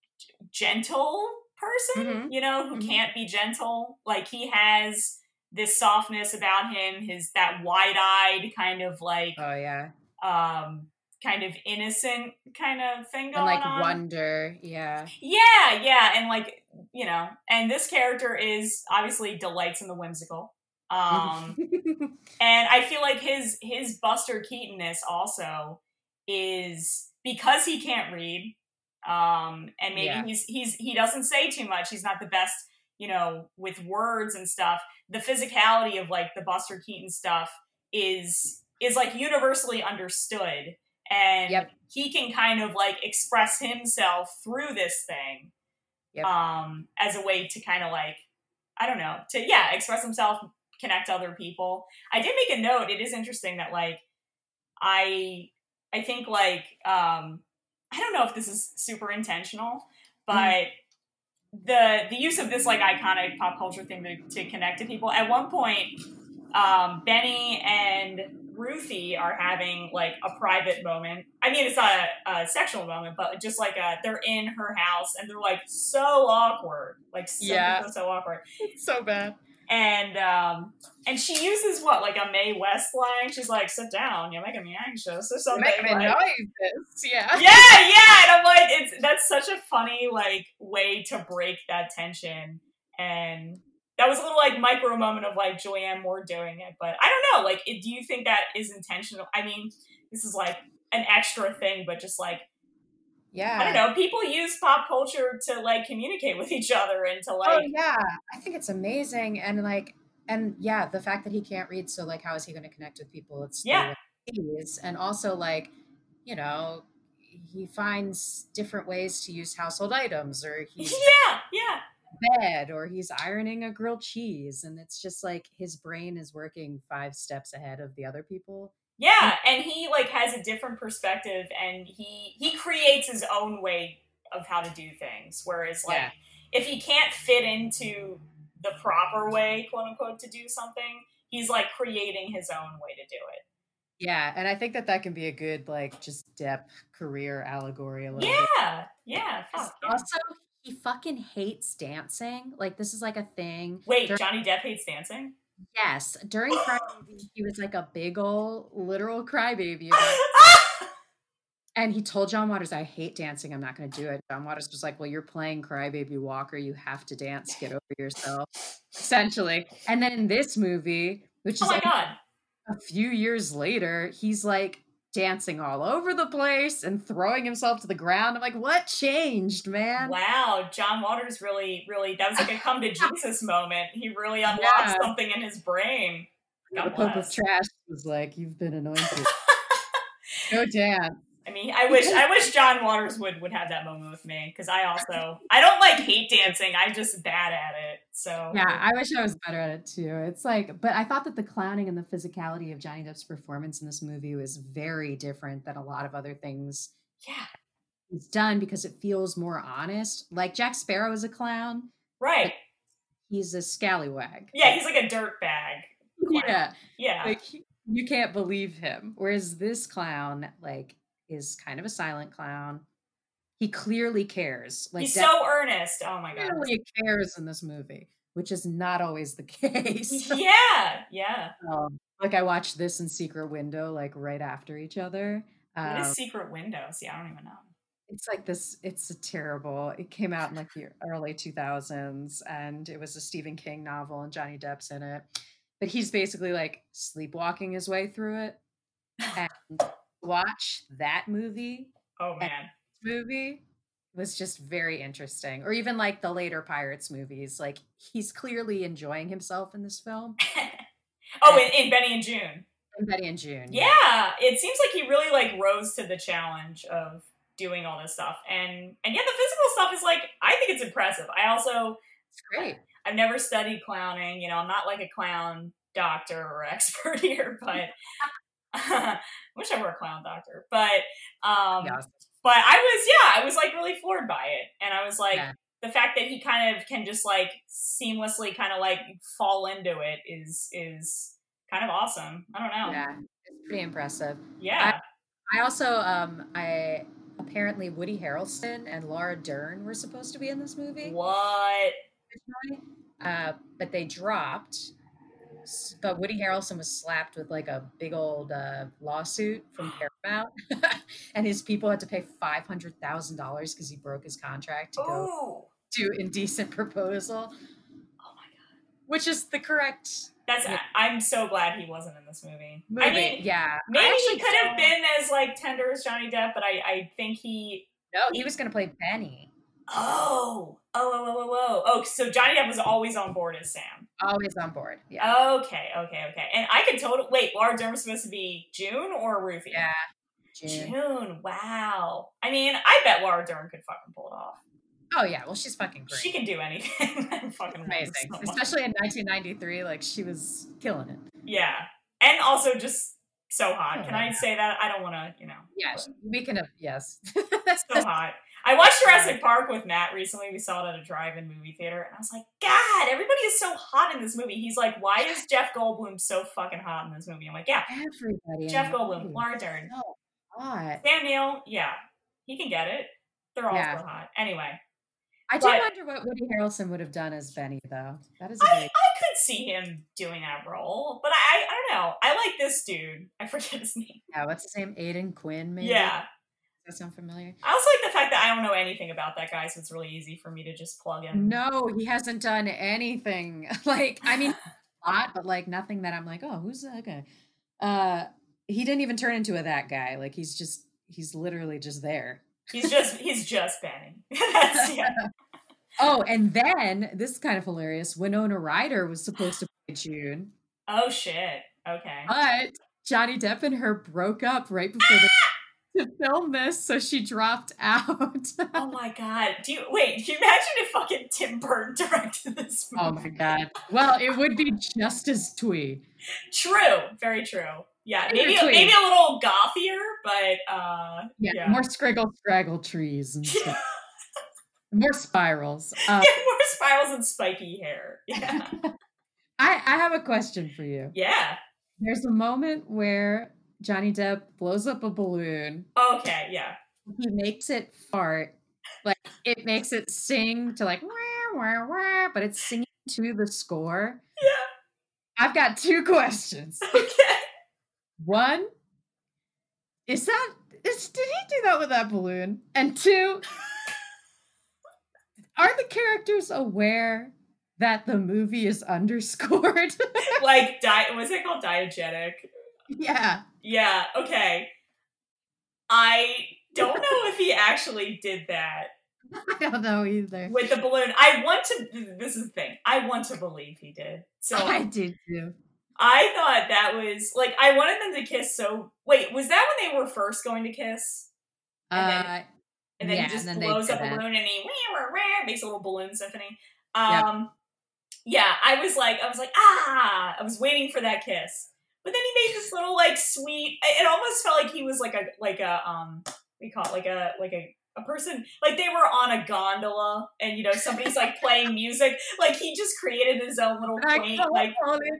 gentle person, mm-hmm. you know, who mm-hmm. can't be gentle. Like he has this softness about him, his, that wide-eyed kind of like, oh yeah. Um, kind of innocent kind of thing going on. And like on. wonder, yeah. Yeah, yeah, and like, you know, and this character is obviously delights in the whimsical. Um, and I feel like his his Buster Keaton-ness also is, because he can't read, um, and maybe yeah. he's he's he doesn't say too much, he's not the best, you know, with words and stuff, the physicality of like the Buster Keaton stuff is is like universally understood. And yep. he can kind of like express himself through this thing yep. um, as a way to kind of like, I don't know, to, yeah, express himself, connect to other people. I did make a note. It is interesting that like, I, I think like, um, I don't know if this is super intentional, but mm. the, the use of this like iconic pop culture thing to, to connect to people. At one point, um, Benny and Ruthie are having like a private moment. I mean, it's not a, a sexual moment, but just like a, they're in her house and they're like so awkward, like so, yeah. so, so awkward. It's so bad. And um, and she uses what, like a Mae West line? She's like, "Sit down, you're making me anxious," or something. Making me like, noises, yeah. Yeah, yeah. And I'm like, it's that's such a funny like way to break that tension. And that was a little like micro moment of like Julianne Moore doing it, but I don't know. Like, it, do you think that is intentional? I mean, this is like an extra thing, but just like, yeah, I don't know. People use pop culture to like communicate with each other and to like. Oh yeah, I think it's amazing, and like, and yeah, the fact that he can't read, so like, how is he going to connect with people? It's yeah, and also like, you know, he finds different ways to use household items, or he yeah, yeah. bed, or he's ironing a grilled cheese, and it's just like his brain is working five steps ahead of the other people. Yeah, and he like has a different perspective, and he he creates his own way of how to do things, whereas like yeah. if he can't fit into the proper way, quote unquote, to do something, he's like creating his own way to do it. Yeah, and I think that that can be a good like just Depp career allegory a little yeah, bit. Yeah, yeah. Also, he fucking hates dancing. Like, this is like a thing. Wait, during- Johnny Depp hates dancing? Yes. During Crybaby, he was like a big ol' literal crybaby about And he told John Waters, I hate dancing. I'm not going to do it. John Waters was like, well, you're playing Crybaby Walker. You have to dance. Get over yourself, essentially. And then in this movie, which Oh is my only god. a few years later, he's like dancing all over the place and throwing himself to the ground. I'm like, what changed, man? Wow, John Waters really, really, that was like a come to Jesus moment. He really unlocked Yeah. something in his brain. God The Pope of bless. Trash was like, you've been anointed. Go dance. I mean, I wish I wish John Waters would would have that moment with me, because I also I don't like hate dancing. I'm just bad at it. So Yeah, I wish I was better at it too. It's like, but I thought that the clowning and the physicality of Johnny Depp's performance in this movie was very different than a lot of other things yeah, he's done because it feels more honest. Like Jack Sparrow is a clown. right. He's a scallywag. Yeah, he's like a dirt bag. clown. Yeah. Yeah. Like he- you can't believe him. Whereas this clown, like, is kind of a silent clown. He clearly cares. Like He's Depp so earnest. Oh my god. clearly cares in this movie, which is not always the case. Yeah, yeah. Um, like I watched this and Secret Window like right after each other. What Um, is Secret Window? See, I don't even know. it's like this. It's a terrible. It came out in like the early two thousands, and it was a Stephen King novel, and Johnny Depp's in it. But he's basically like sleepwalking his way through it. And watch that movie. Oh man. Movie was just very interesting. Or even like the later Pirates movies. Like he's clearly enjoying himself in this film. Oh, in, in Benny and June. And Betty and June. Yeah, it seems like he really like rose to the challenge of doing all this stuff, and and yet the physical stuff is like, I think it's impressive. I also It's great. I've never studied clowning. You know, I'm not like a clown doctor or expert here, but I wish I were a clown doctor. But um, Yes. but I was yeah, I was like really floored by it, and I was like. Yeah. The fact that he kind of can just like seamlessly kind of like fall into it is is kind of awesome. I don't know. Yeah. It's pretty impressive. Yeah. I also um I apparently Woody Harrelson and Laura Dern were supposed to be in this movie. What? originally, Uh, but they dropped. S- But Woody Harrelson was slapped with like a big old uh, lawsuit from Paramount, and his people had to pay five hundred thousand dollars because he broke his contract to go Oh. do Indecent Proposal, Oh my god. which is the correct That's Yeah. I'm so glad he wasn't in this movie. movie. I mean, yeah, I maybe he actually could have saw- been as like tender as Johnny Depp, but I I think he No, he was going to play Benny. Oh. Oh, oh, oh, oh, oh. Oh, so Johnny Depp was always on board as Sam. Always on board. Yeah, Okay, okay, okay. And I could totally wait, Laura Dern was supposed to be June or Ruthie? yeah. June. June. Wow. I mean, I bet Laura Dern could fucking pull it off. Oh yeah, well she's fucking great. She can do anything. I fucking love her Amazing, so much. especially in nineteen ninety-three. Like she was killing it. Yeah. And also just so hot. Oh, Can I yeah. say that? I don't want to, you know. Yeah, we can have yes. So hot. I watched Jurassic Park with Matt recently. We saw it at a drive-in movie theater, and I was like, God, everybody is so hot in this movie. He's like, why is Jeff Goldblum so fucking hot in this movie? I'm like, yeah, Everybody. in Jeff the Goldblum, movie. Laura Dern, So hot. Sam Neill, yeah, he can get it. They're all Yeah. so hot. Anyway, I do But- wonder what Woody Harrelson would have done as Benny, though. That is a I, very I could see him doing that role, but I, I don't know. I like this dude. I forget his name. yeah. What's his name? Aiden Quinn. Maybe. Yeah. Does that sound familiar? I also like the fact that I don't know anything about that guy, so it's really easy for me to just plug in. No, he hasn't done anything. Like, I mean, a lot, but like nothing that I'm like, oh, who's that guy? Uh, he didn't even turn into a that guy. Like, he's just, he's literally just there. He's just, he's just Benny. That's, yeah. Oh, and then this is kind of hilarious. Winona Ryder was supposed to play June, Oh shit. Okay. but Johnny Depp and her broke up right before they to film this, so she dropped out. Oh my god. Do you wait? Do you imagine if fucking Tim Burton directed this movie? Oh my god. Well, it would be just as twee. True. Very true. Yeah. Maybe Maybe a tweet. maybe a little gothier, but uh, Yeah, yeah. more scriggle scraggle trees and stuff. More spirals. Um, Yeah, more spirals and spiky hair. Yeah. I, I have a question for you. Yeah. There's a moment where Johnny Depp blows up a balloon. Okay. Yeah. He makes it fart. Like, it makes it sing to like, wah, wah, wah, but it's singing to the score. Yeah. I've got two questions. Okay. One, is that is, did he do that with that balloon? And two, are the characters aware that the movie is underscored? Like, di- what's it called? Diegetic. Yeah. Yeah, okay. I don't know if he actually did that. I don't know either. With the balloon. I want to, this is the thing, I want to believe he did. So I did too. I thought that was, like, I wanted them to kiss so, wait, was that when they were first going to kiss? And Uh, then, and then yeah, he just and then blows they up a did it. balloon and he makes a little balloon symphony. Um, yep. Yeah, I was like, I was like, ah, I was waiting for that kiss. But then he made this little, like, sweet, it almost felt like he was like a, like a, um, what do you call it, like a, like a, a person, like they were on a gondola and, you know, somebody's like playing music. Like he just created his own little quaint, like,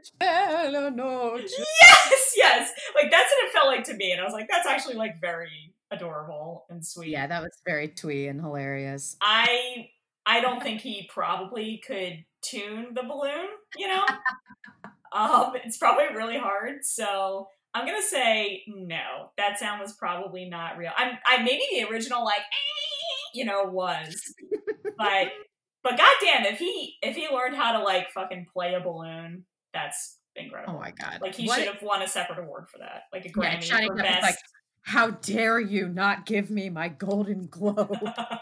yes, yes. Like that's what it felt like to me. And I was like, that's actually like very adorable and sweet. Yeah, that was very twee and hilarious. I, I don't think he probably could tune the balloon, you know? um, it's probably really hard. So I'm gonna say no. That sound was probably not real. I'm, I maybe the original like, you know, was, but, but goddamn, if he if he learned how to like fucking play a balloon, that's incredible. Oh my god! Like he What? should have won a separate award for that, like a Yeah, Grammy Johnny for Depp was best. like, how dare you not give me my Golden Globe?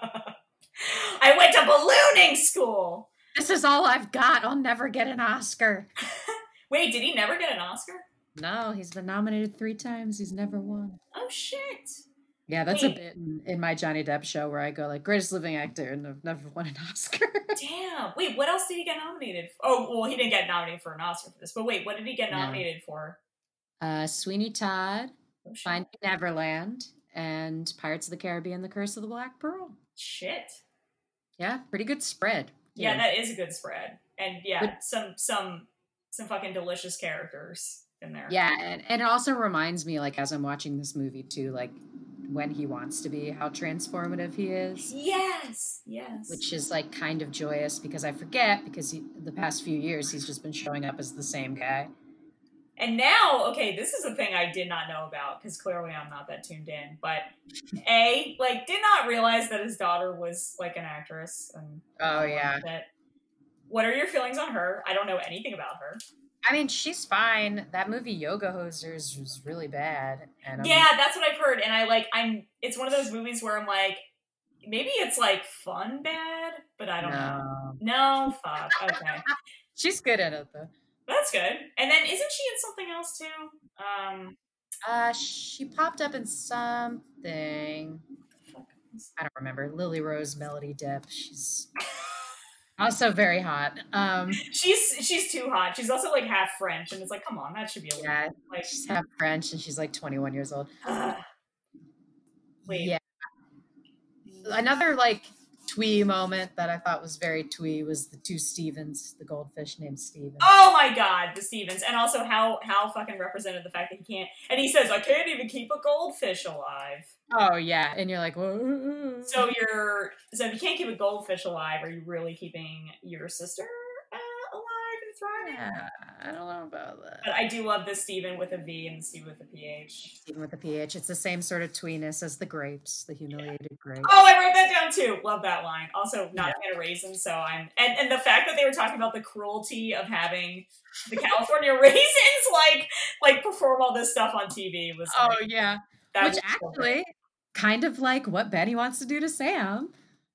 I went to ballooning school. This is all I've got. I'll never get an Oscar. Wait, did he never get an Oscar? No, he's been nominated three times. He's never won. Oh shit! Yeah, that's Wait. a bit in, in my Johnny Depp show where I go like, greatest living actor, and I've never won an Oscar. Damn. Wait, what else did he get nominated for? Oh, well, he didn't get nominated for an Oscar for this. But wait, what did he get No. nominated for? Uh, Sweeney Todd, Oh shit! Finding Neverland, and Pirates of the Caribbean: The Curse of the Black Pearl. Shit. Yeah, pretty good spread. Yeah, too. that is a good spread, and yeah, But- some some some fucking delicious characters in there. Yeah, and, and it also reminds me, like, as I'm watching this movie too, like, when he wants to be, how transformative he is. Yes. Yes. Which is, like, kind of joyous because I forget, because he, the past few years he's just been showing up as the same guy. And now, okay, this is a thing I did not know about because clearly I'm not that tuned in. But A, like, did not realize that his daughter was like an actress. And Oh, yeah. that. What are your feelings on her? I don't know anything about her. I mean, she's fine. That movie Yoga Hosers was really bad. And I'm- Yeah, that's what I've heard. And I like, I'm. It's one of those movies where I'm like, maybe it's like fun bad, but I don't know. no. No, fuck. Okay. She's good at it though. That's good. And then isn't she in something else too? Um, Uh, she popped up in something. fuck. I don't remember. Lily Rose Melody Depp. She's also very hot. Um, She's she's too hot. She's also like half French, and it's like, come on, that should be a little yeah, like. she's half French and she's like twenty-one years old. Uh, wait. Yeah. Another like twee moment that I thought was very twee was the two Stevens, the goldfish named Steven. Oh my god, the Stevens, and also how how fucking represented the fact that he can't, and he says, I can't even keep a goldfish alive. Oh yeah, and you're like, whoa. So you're so if you can't keep a goldfish alive, are you really keeping your sister uh, alive and thriving? Yeah, I don't know about that. But I do love this Steven with a V and Steven with a P H. Steven with the P H. It's the same sort of tweeness as the grapes, the humiliated grapes. Oh, I wrote that down too. Love that line. Also, not a fan of raisins, so I'm and, and the fact that they were talking about the cruelty of having the California raisins like like perform all this stuff on T V was like, Oh yeah. that Which was so great. actually kind of like what Benny wants to do to Sam.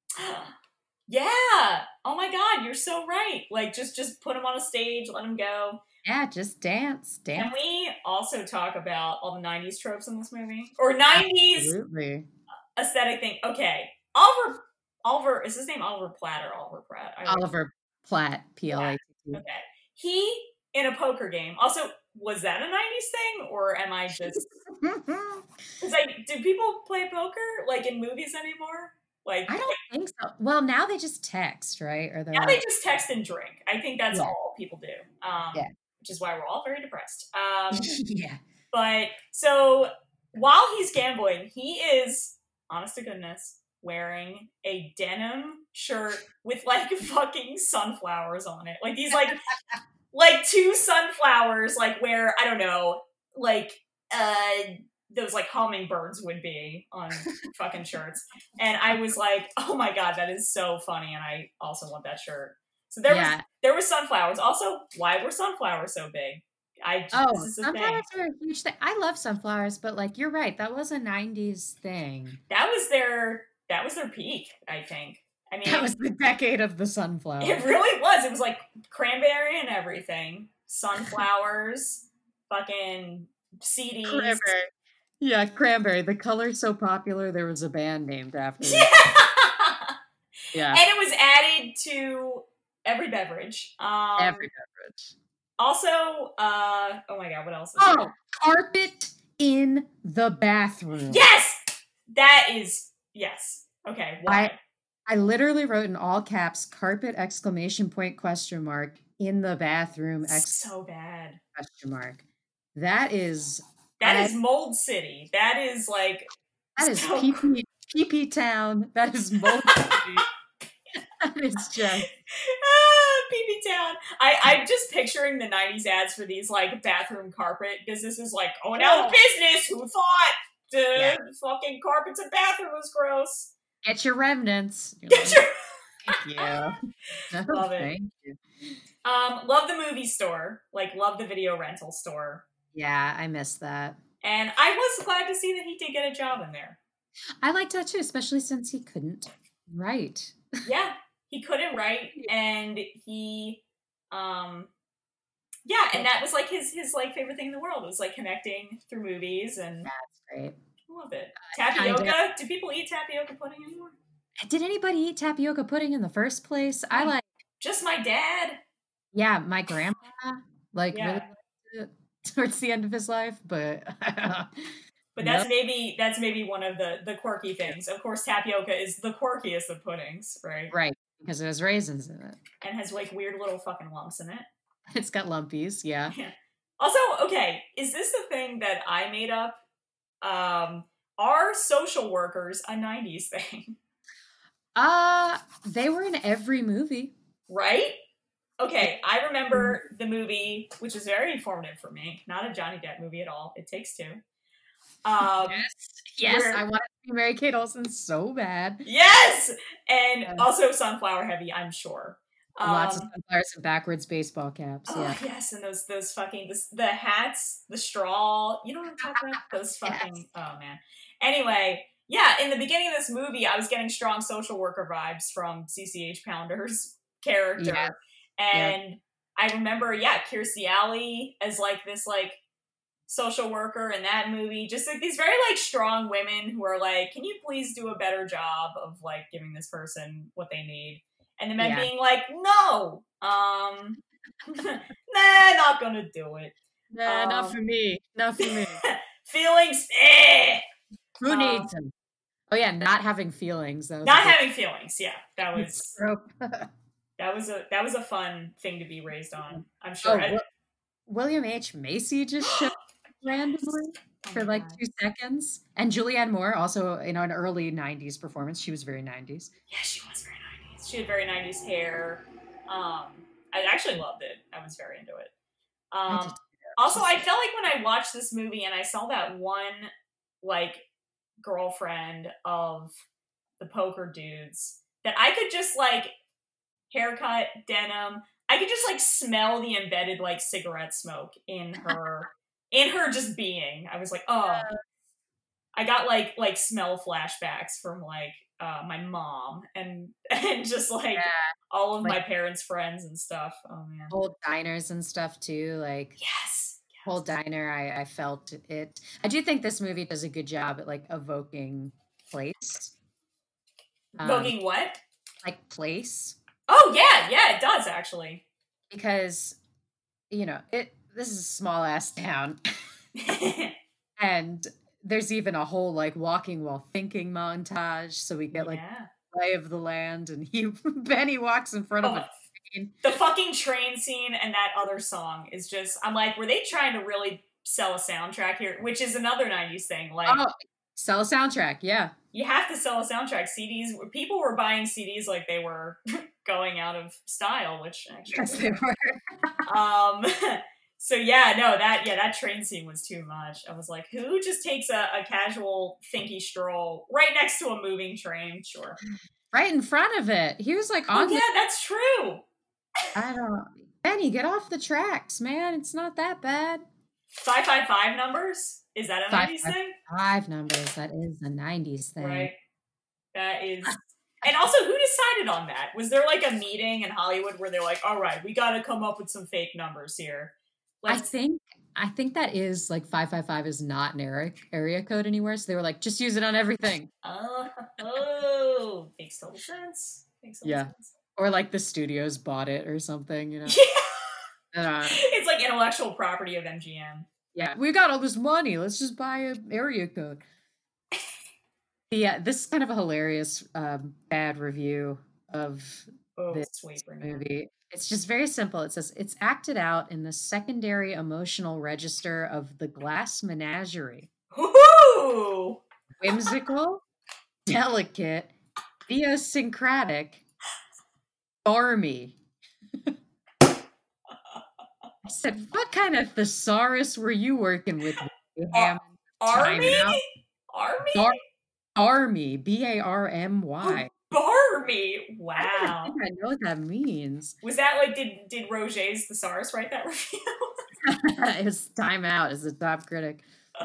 Yeah. Oh my god, you're so right. Like just just put him on a stage, let him go. Yeah, just dance, dance. Can we also talk about all the nineties tropes in this movie? Or nineties Absolutely. aesthetic thing. Okay. Oliver Oliver is his name Oliver Platt or Oliver Pratt? I Oliver Platt, P L A T T. Okay. He in a poker game. Also, was that a nineties thing or am I just Cuz like do people play poker like in movies anymore? Like I don't think so. Well, now they just text, right? Or they're now they like, just text and drink. I think that's Yeah. all people do. Um Yeah. which is why we're all very depressed. Um yeah. But so while he's gambling, he is, honest to goodness, wearing a denim shirt with like fucking sunflowers on it. Like these like like two sunflowers, like where, I don't know, like uh those like hummingbirds would be on fucking shirts. And I was like, oh my God, that is so funny. And I also want that shirt. So there yeah. was there was sunflowers. Also, why were sunflowers so big? I just, oh, sunflowers are a huge thing. I love sunflowers, but like you're right, that was a nineties thing. That was their that was their peak, I think. I mean, that was the decade of the sunflower. It really was. It was like cranberry and everything. Sunflowers, fucking C Ds. Cranberry. Yeah, cranberry. The color's so popular, there was a band named after it. Yeah. Yeah. And it was added to every beverage. Um, every beverage. Also, uh, oh my God, what else? Is oh, there? Carpet in the bathroom. Yes! That is, yes. Okay, why? I, I literally wrote in all caps, carpet, exclamation point, question mark, in the bathroom, ex- so bad. Question mark. That is... That I, is Mold City. That is like... That is so P P, P P Town. That is Mold City. That is just... ah, P P Town. I, I'm just picturing the nineties ads for these like bathroom carpet businesses like, oh, now the business, who thought the yeah. fucking carpets and bathroom was gross. Get your remnants. You're Get like, your... Thank you. Love oh, it. Thank you. Um, love the movie store. Like, love the video rental store. Yeah, I missed that. And I was glad to see that he did get a job in there. I liked that too, especially since he couldn't write. Yeah, he couldn't write, and he, um, yeah, and that was like his his like favorite thing in the world. It was like connecting through movies, and that's great. I love it. Tapioca? Do people eat tapioca pudding anymore? Did anybody eat tapioca pudding in the first place? I like just my dad. Yeah, my grandpa like yeah. really liked it towards the end of his life, but but that's nope. maybe that's maybe one of the the quirky things. Of course, tapioca is the quirkiest of puddings, right? Right, because it has raisins in it and has like weird little fucking lumps in it. It's got lumpies, yeah. Yeah. Also, okay, is this the thing that I made up? Um, are social workers a nineties thing? Uh, they were in every movie. Right? Okay, I remember the movie, which is very informative for me. Not a Johnny Depp movie at all. It Takes Two. Um, yes, yes, where, I wanted to be Mary-Kate Olsen so bad. Yes! And yes. Also sunflower heavy, I'm sure. Um, Lots of sunflowers and backwards baseball caps. Oh, yeah. yes, and those those fucking, this, the hats, the straw. You know what I'm talking about? Those fucking, yes. Oh man. Anyway, yeah, in the beginning of this movie, I was getting strong social worker vibes from C C H Pounder's character. Yeah. And yep. I remember, yeah, Kirstie Alley as like this like social worker in that movie. Just like these very like strong women who are like, can you please do a better job of like giving this person what they need? And the men yeah. being like, no, um, nah, not gonna do it. Nah, um, not for me. Not for me. Feelings, eh. Who um, needs them? Oh yeah, not having feelings. That was not having feelings. Yeah, that was. That was a that was a fun thing to be raised on. I'm sure. Oh, I, William H. Macy just showed randomly oh for like God. two seconds, and Julianne Moore also, you know, an early nineties performance. She was very nineties. Yeah, she was very nineties. She had very nineties hair. Um, I actually loved it. I was very into it. Um, I also, I felt like when I watched this movie and I saw that one like girlfriend of the poker dudes that I could just like. Haircut, denim. I could just like smell the embedded like cigarette smoke in her, in her just being. I was like, oh, I got like like smell flashbacks from like uh, my mom and and just like yeah. all of like, my parents' friends and stuff. Oh man, old diners and stuff too. Like yes, yes. Whole diner. I I felt it. I do think this movie does a good job at like evoking place. Evoking um, what? Like place. Oh yeah, yeah, it does actually. Because, you know, it this is a small ass town. And there's even a whole like walking while thinking montage. So we get like yeah. lay of the land, and he Benny walks in front oh, of a train. The fucking train scene and that other song is just I'm like, were they trying to really sell a soundtrack here? Which is another nineties thing. Like oh, sell a soundtrack, yeah. You have to sell a soundtrack. C Ds, people were buying C Ds like they were going out of style, which actually yes, they were. um, So yeah, no, that yeah, that train scene was too much. I was like, who just takes a, a casual thinky stroll right next to a moving train? Sure. Right in front of it. He was like Oh on yeah, the that's true. I don't Benny, get off the tracks, man. It's not that bad. Five five five numbers? Is that a Five, nineties five, thing? five numbers. That is a nineties thing. Right. That is. And also, who decided on that? Was there like a meeting in Hollywood where they're like, all right, we got to come up with some fake numbers here? Let's... I think I think that is like five five five is not an area, area code anywhere. So they were like, just use it on everything. Uh, oh, makes total sense. Makes total yeah. sense. Or like the studios bought it or something, you know? Yeah. Uh, it's like intellectual property of M G M. Yeah. We got all this money. Let's just buy an area code. Yeah, this is kind of a hilarious um, bad review of oh, this sweet movie. It's just very simple. It says, it's acted out in the secondary emotional register of the Glass Menagerie. Ooh! Whimsical, delicate, idiosyncratic, stormy. I said, what kind of thesaurus were you working with? Ar- Army? Army? Ar- Army, B A R M Y. Barmy! Wow. I don't think I know what that means. Was that like, did did Roger's Thesaurus write that review? His Time Out as the top critic.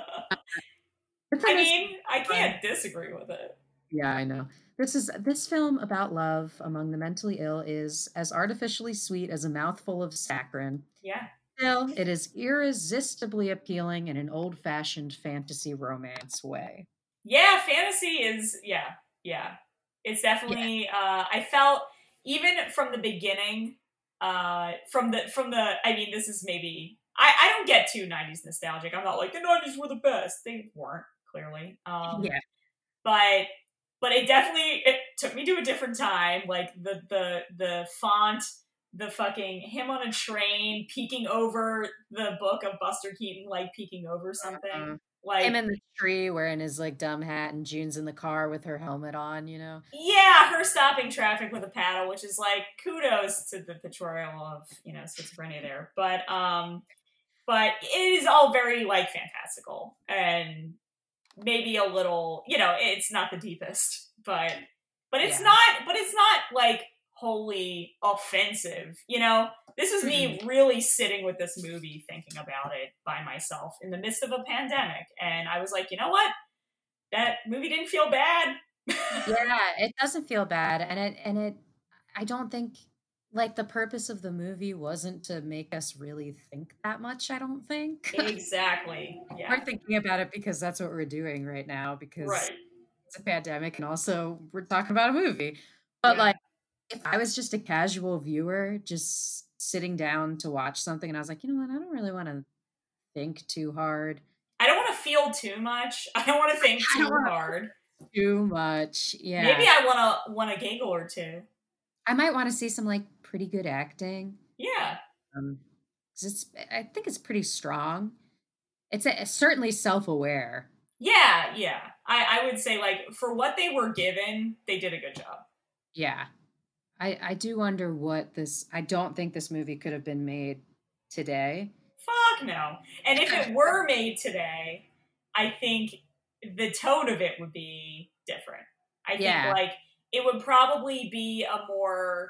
I mean, I can't disagree with it. Yeah, I know. This is this film about love among the mentally ill is as artificially sweet as a mouthful of saccharin. Yeah. Still, it is irresistibly appealing in an old-fashioned fantasy romance way. Yeah, fantasy is, yeah, yeah. It's definitely, yeah. uh, I felt, even from the beginning, uh, from the, from the, I mean, this is maybe, I, I don't get too nineties nostalgic. I'm not like, the nineties were the best. They weren't, clearly. Um, yeah. But, but it definitely, it took me to a different time. Like, the, the, the font, the fucking, him on a train, peeking over the book of Buster Keaton, like, peeking over something. Uh-huh. Like, him in the tree wearing his like dumb hat, and June's in the car with her helmet on, you know? Yeah, her stopping traffic with a paddle, which is like kudos to the portrayal of, you know, schizophrenia there. But um but it is all very like fantastical and maybe a little, you know, it's not the deepest, but but it's yeah. not but it's not like wholly offensive, you know? This is me really sitting with this movie, thinking about it by myself in the midst of a pandemic. And I was like, you know what? That movie didn't feel bad. Yeah, it doesn't feel bad. And it, and it, I don't think, like, the purpose of the movie wasn't to make us really think that much, I don't think. Exactly. Yeah. We're thinking about it because that's what we're doing right now, because right. it's a pandemic and also we're talking about a movie. But, yeah. like, if I was just a casual viewer, just sitting down to watch something, and I was like, you know what, I don't really want to think too hard. I don't want to feel too much. I don't want to think too hard. Too much, yeah. Maybe I want to want a giggle or two. I might want to see some like pretty good acting. Yeah. Um, 'cause it's I think it's pretty strong. It's, a, it's certainly self-aware. Yeah, yeah. I, I would say like for what they were given, they did a good job. Yeah. I, I do wonder what this, I don't think this movie could have been made today. Fuck no. And if it were made today, I think the tone of it would be different. I think yeah. like it would probably be a more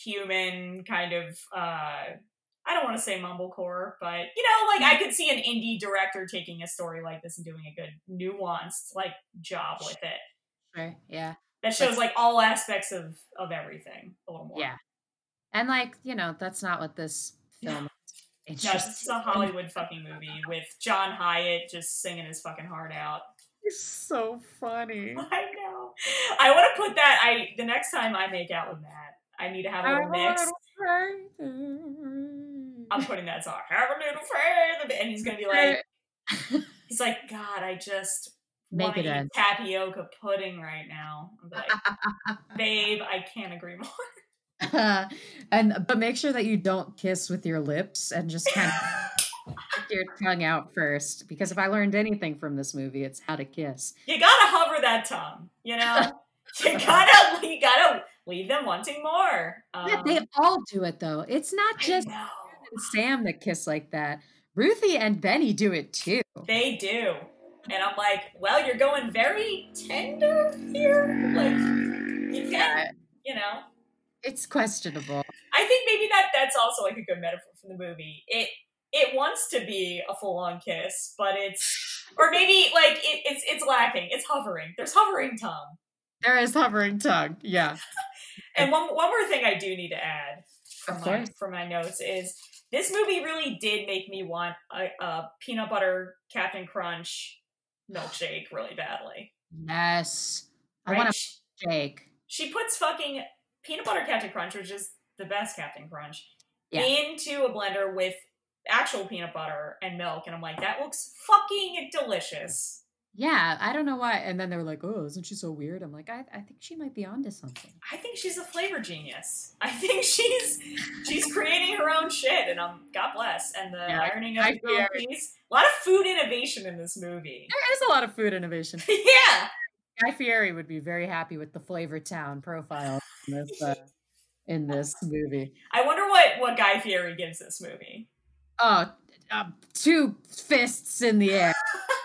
human kind of, uh, I don't want to say mumblecore, but you know, like I could see an indie director taking a story like this and doing a good nuanced like job with it. Right. Yeah. That shows that's, like all aspects of, of everything a little more. Yeah. And like, you know, that's not what this film is. It's no, just it's a Hollywood fucking movie with John Hyatt just singing his fucking heart out. It's so funny. I know. I want to put that, I the next time I make out with Matt, I need to have a little mix. I'm putting that song. Have a little faith. And he's going to be like, he's like, God, I just Make it end. Tapioca pudding right now. I'm like, babe, I can't agree more. Uh, and but make sure that you don't kiss with your lips and just kind of stick your tongue out first. Because if I learned anything from this movie, it's how to kiss. You gotta hover that tongue, you know. you gotta, you gotta leave them wanting more. Um, yeah, they all do it though. It's not just Sam that kiss like that. Ruthie and Benny do it too. They do. And I'm like, well, you're going very tender here. Like, you Yeah. can, you know. It's questionable. I think maybe that that's also like a good metaphor for the movie. It it wants to be a full on kiss, but it's or maybe like it, it's it's lacking. It's hovering. There's hovering tongue. There is hovering tongue. Yeah. And one one more thing I do need to add from Of my course. from my notes is this movie really did make me want a, a peanut butter Captain Crunch milkshake really badly. Yes. I Right? want a She, shake. she puts fucking peanut butter Captain Crunch, which is the best Captain Crunch, Yeah. into a blender with actual peanut butter and milk, and I'm like, that looks fucking delicious. Yeah, I don't know why. And then they were like, "Oh, isn't she so weird?" I'm like, I, I think she might be onto something. I think she's a flavor genius. I think she's she's creating her own shit, and um, God bless. And the Yeah, ironing of I the grilled hear- cheese, a lot of food innovation in this movie. There is a lot of food innovation. Yeah, Guy Fieri would be very happy with the Flavor Town profile in this uh, in this movie. I wonder what what Guy Fieri gives this movie. Oh, uh, two fists in the air.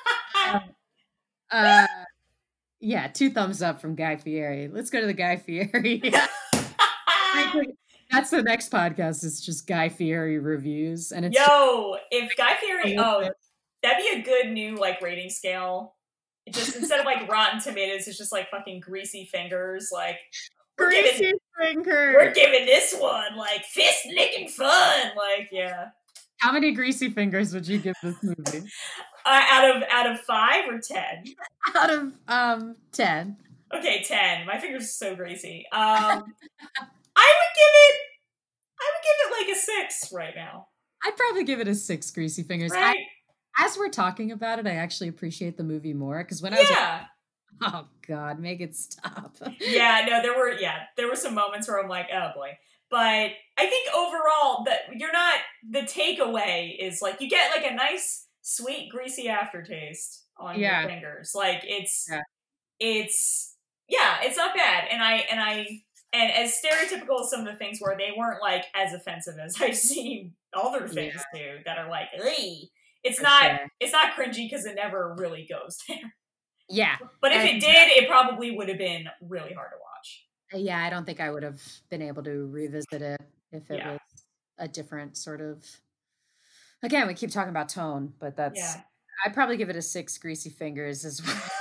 Uh, yeah, two thumbs up from Guy Fieri. Let's go to the Guy Fieri. I think that's the next podcast. It's just Guy Fieri reviews, and it's Yo, if Guy Fieri, oh, that'd be a good new like rating scale. It just instead of like Rotten Tomatoes, it's just like fucking greasy fingers. Like we're greasy giving, finger. we're giving this one like fist licking fun. Like yeah, How many greasy fingers would you give this movie? uh, out of out of five or ten. Out of um ten. Okay, ten. My fingers are so greasy. Um, I would give it. I would give it like a six right now. I'd probably give it a six greasy fingers. Right? I, as we're talking about it, I actually appreciate the movie more because when I was like, Yeah. oh God, make it stop. Yeah. No, there were. Yeah, there were some moments where I'm like, oh boy. But I think overall, that you're not. The takeaway is like you get like a nice, sweet, greasy aftertaste on Yeah. your fingers. Like it's, Yeah. it's, yeah, it's not bad. And I and I and as stereotypical as some of the things were, they weren't like as offensive as I've seen other things do that are like, "Ey." It's For not. sure. It's not cringy because it never really goes there. Yeah. But if And- it did, it probably would have been really hard to watch. Yeah, I don't think I would have been able to revisit it if it Yeah. was a different sort of. Again, we keep talking about tone, but that's. Yeah. I'd probably give it a six greasy fingers as well.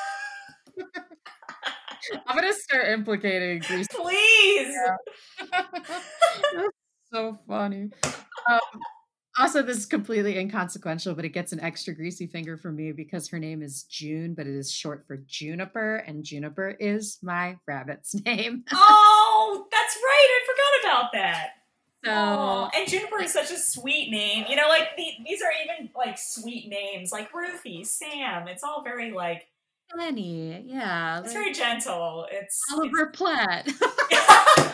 I'm gonna start implicating greasy. Please. That's so funny. Um, also, this is completely inconsequential, but it gets an extra greasy finger from me because her name is June, but it is short for Juniper, and Juniper is my rabbit's name. Oh, that's right. I forgot about that. So Oh, and Juniper is such a sweet name. You know, like the, these are even like sweet names, like Ruthie, Sam. It's all very like Lenny, yeah, it's like very gentle. It's, Oliver Platt. it's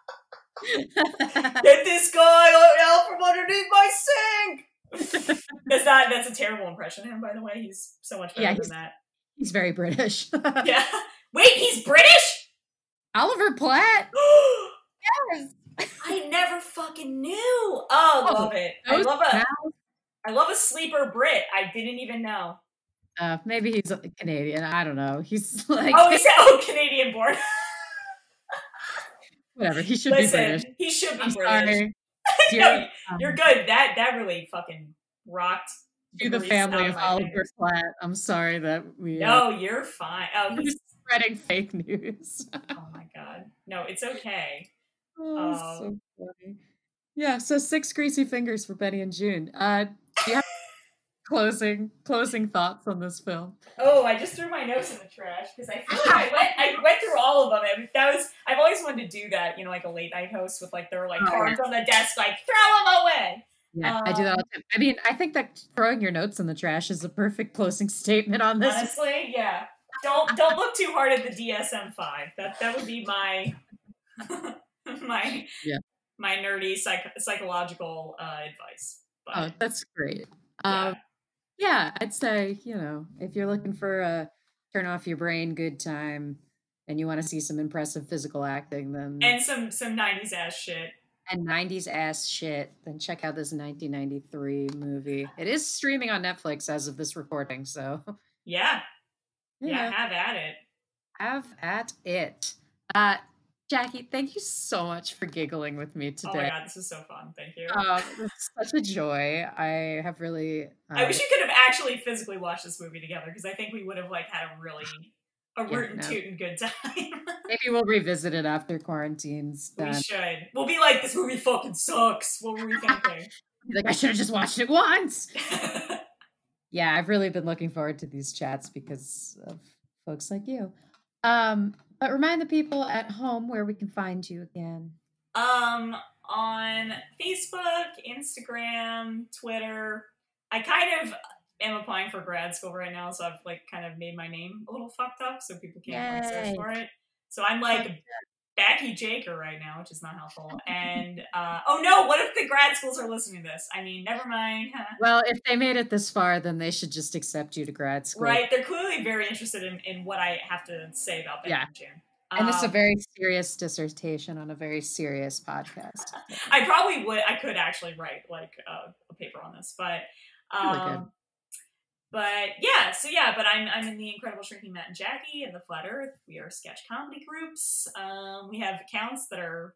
get this guy out from underneath my sink. That's not. That's a terrible impression of him, by the way. He's so much better Yeah, than he's- that. He's very British. Yeah. Wait, he's British? Oliver Platt. Yes. I never fucking knew. Oh, love it. I Those love a. now- I love a sleeper Brit. I didn't even know. Uh, maybe he's Canadian. I don't know. He's like Oh, he said, "Oh, Canadian born." whatever. He should Listen, be British. he should be I'm British. sorry. No, Dear, um, you're good. That that really fucking rocked. to the grease family out of my Oliver fingers. Platt. I'm sorry that we uh, No, you're fine. Oh, we're he's. spreading fake news. Oh my god. No, it's okay. Oh, so Um, funny. Yeah, so six greasy fingers for Betty and June. Uh, do you have closing closing thoughts on this film? Oh, I just threw my notes in the trash because I feel like I went I went through all of them. And that was I've always wanted to do that. You know, like a late night host with like there were like Oh, cards on the desk, like throw them away. Yeah, I do that all the time. I mean, I think that throwing your notes in the trash is a perfect closing statement on this. Honestly, yeah. Don't don't look too hard at the D S M five. That that would be my my Yeah. my nerdy psych- psychological uh, advice. But, Oh, that's great. yeah. Um, yeah, I'd say, you know, if you're looking for a turn off your brain good time and you want to see some impressive physical acting, then and some some nineties ass shit. and nineties ass shit, then check out this nineteen ninety-three movie. It is streaming on Netflix as of this recording, so Yeah. you Yeah, know, have at it. have at it. Uh, Jackie, thank you so much for giggling with me Oh my today. god, this was so fun. Thank you. Um, it's such a joy. I have really. I uh, wish you could have actually physically watched this movie together because I think we would have like had a really a Yeah, root and no. toot and good time. Maybe we'll revisit it after quarantine's We done. should. We'll be like, this movie fucking sucks. What were we thinking? Like, I should have just watched it once. Yeah, I've really been looking forward to these chats because of folks like you. Um, but remind the people at home where we can find you again. Um, on Facebook, Instagram, Twitter. I kind of am applying for grad school right now, so I've like kind of made my name a little fucked up so people can't like, search Yay. for it. So I'm like Becky Jaker right now, which is not helpful. And uh, oh no, what if the grad schools are listening to this? I mean, never mind. Well, if they made it this far, then they should just accept you to grad school. Right, they're clearly very interested in, in what I have to say about Becky Yeah. and June. And this is a Um, very serious dissertation on a very serious podcast. I probably would. I could actually write like a, a paper on this, but Really um, good. but yeah. So yeah, but I'm I'm in the Incredible Shrinking Matt and Jackie and the Flat Earth. We are sketch comedy groups. Um, we have accounts that are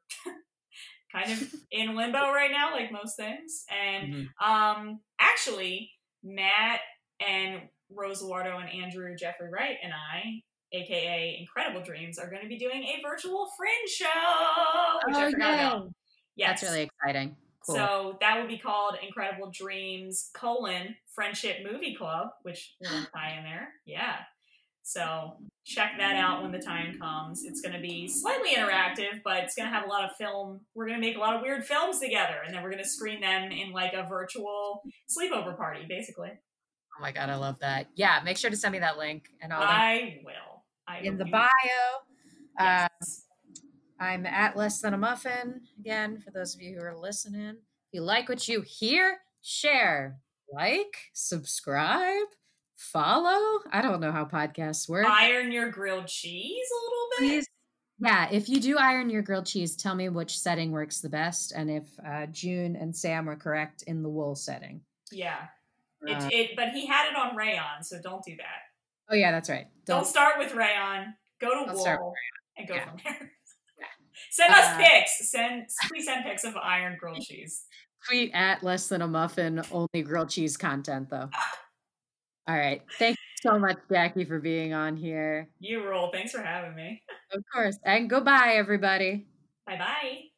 kind of in limbo right now, like most things. And Mhm. um, actually, Matt and Rose Eduardo and Andrew Jeffrey Wright and I, aka Incredible Dreams, are going to be doing a virtual Fringe show, which Oh, I forgot yay. about. Yes. That's really exciting. Cool. So that will be called Incredible Dreams colon Friendship Movie Club, which will tie in there. Yeah. So check that out when the time comes. It's going to be slightly interactive, but it's going to have a lot of film. We're going to make a lot of weird films together, and then we're going to screen them in like a virtual sleepover party, basically. Oh my God, I love that. Yeah, make sure to send me that link and I'll link I will. I in the will. bio. Uh, Yes. I'm at Less Than a Muffin. Again, for those of you who are listening, if you like what you hear, share, like, subscribe, follow. I don't know how podcasts work. Iron your grilled cheese a little bit. Please. Yeah, if you do iron your grilled cheese, tell me which setting works the best and if uh, June and Sam were correct in the wool setting. Yeah. It, Uh, it, but he had it on rayon, so don't do that. oh, yeah, that's right. Don't, start with rayon. Go to Don't wool start with and go Yeah. from there. Yeah. Send us Uh, pics. Send please send pics of iron grilled cheese. Tweet at Less Than a Muffin, only grilled cheese content, though. All right. Thank you so much, Jackie, for being on here. You rule. Thanks for having me. Of course. And goodbye, everybody. Bye bye.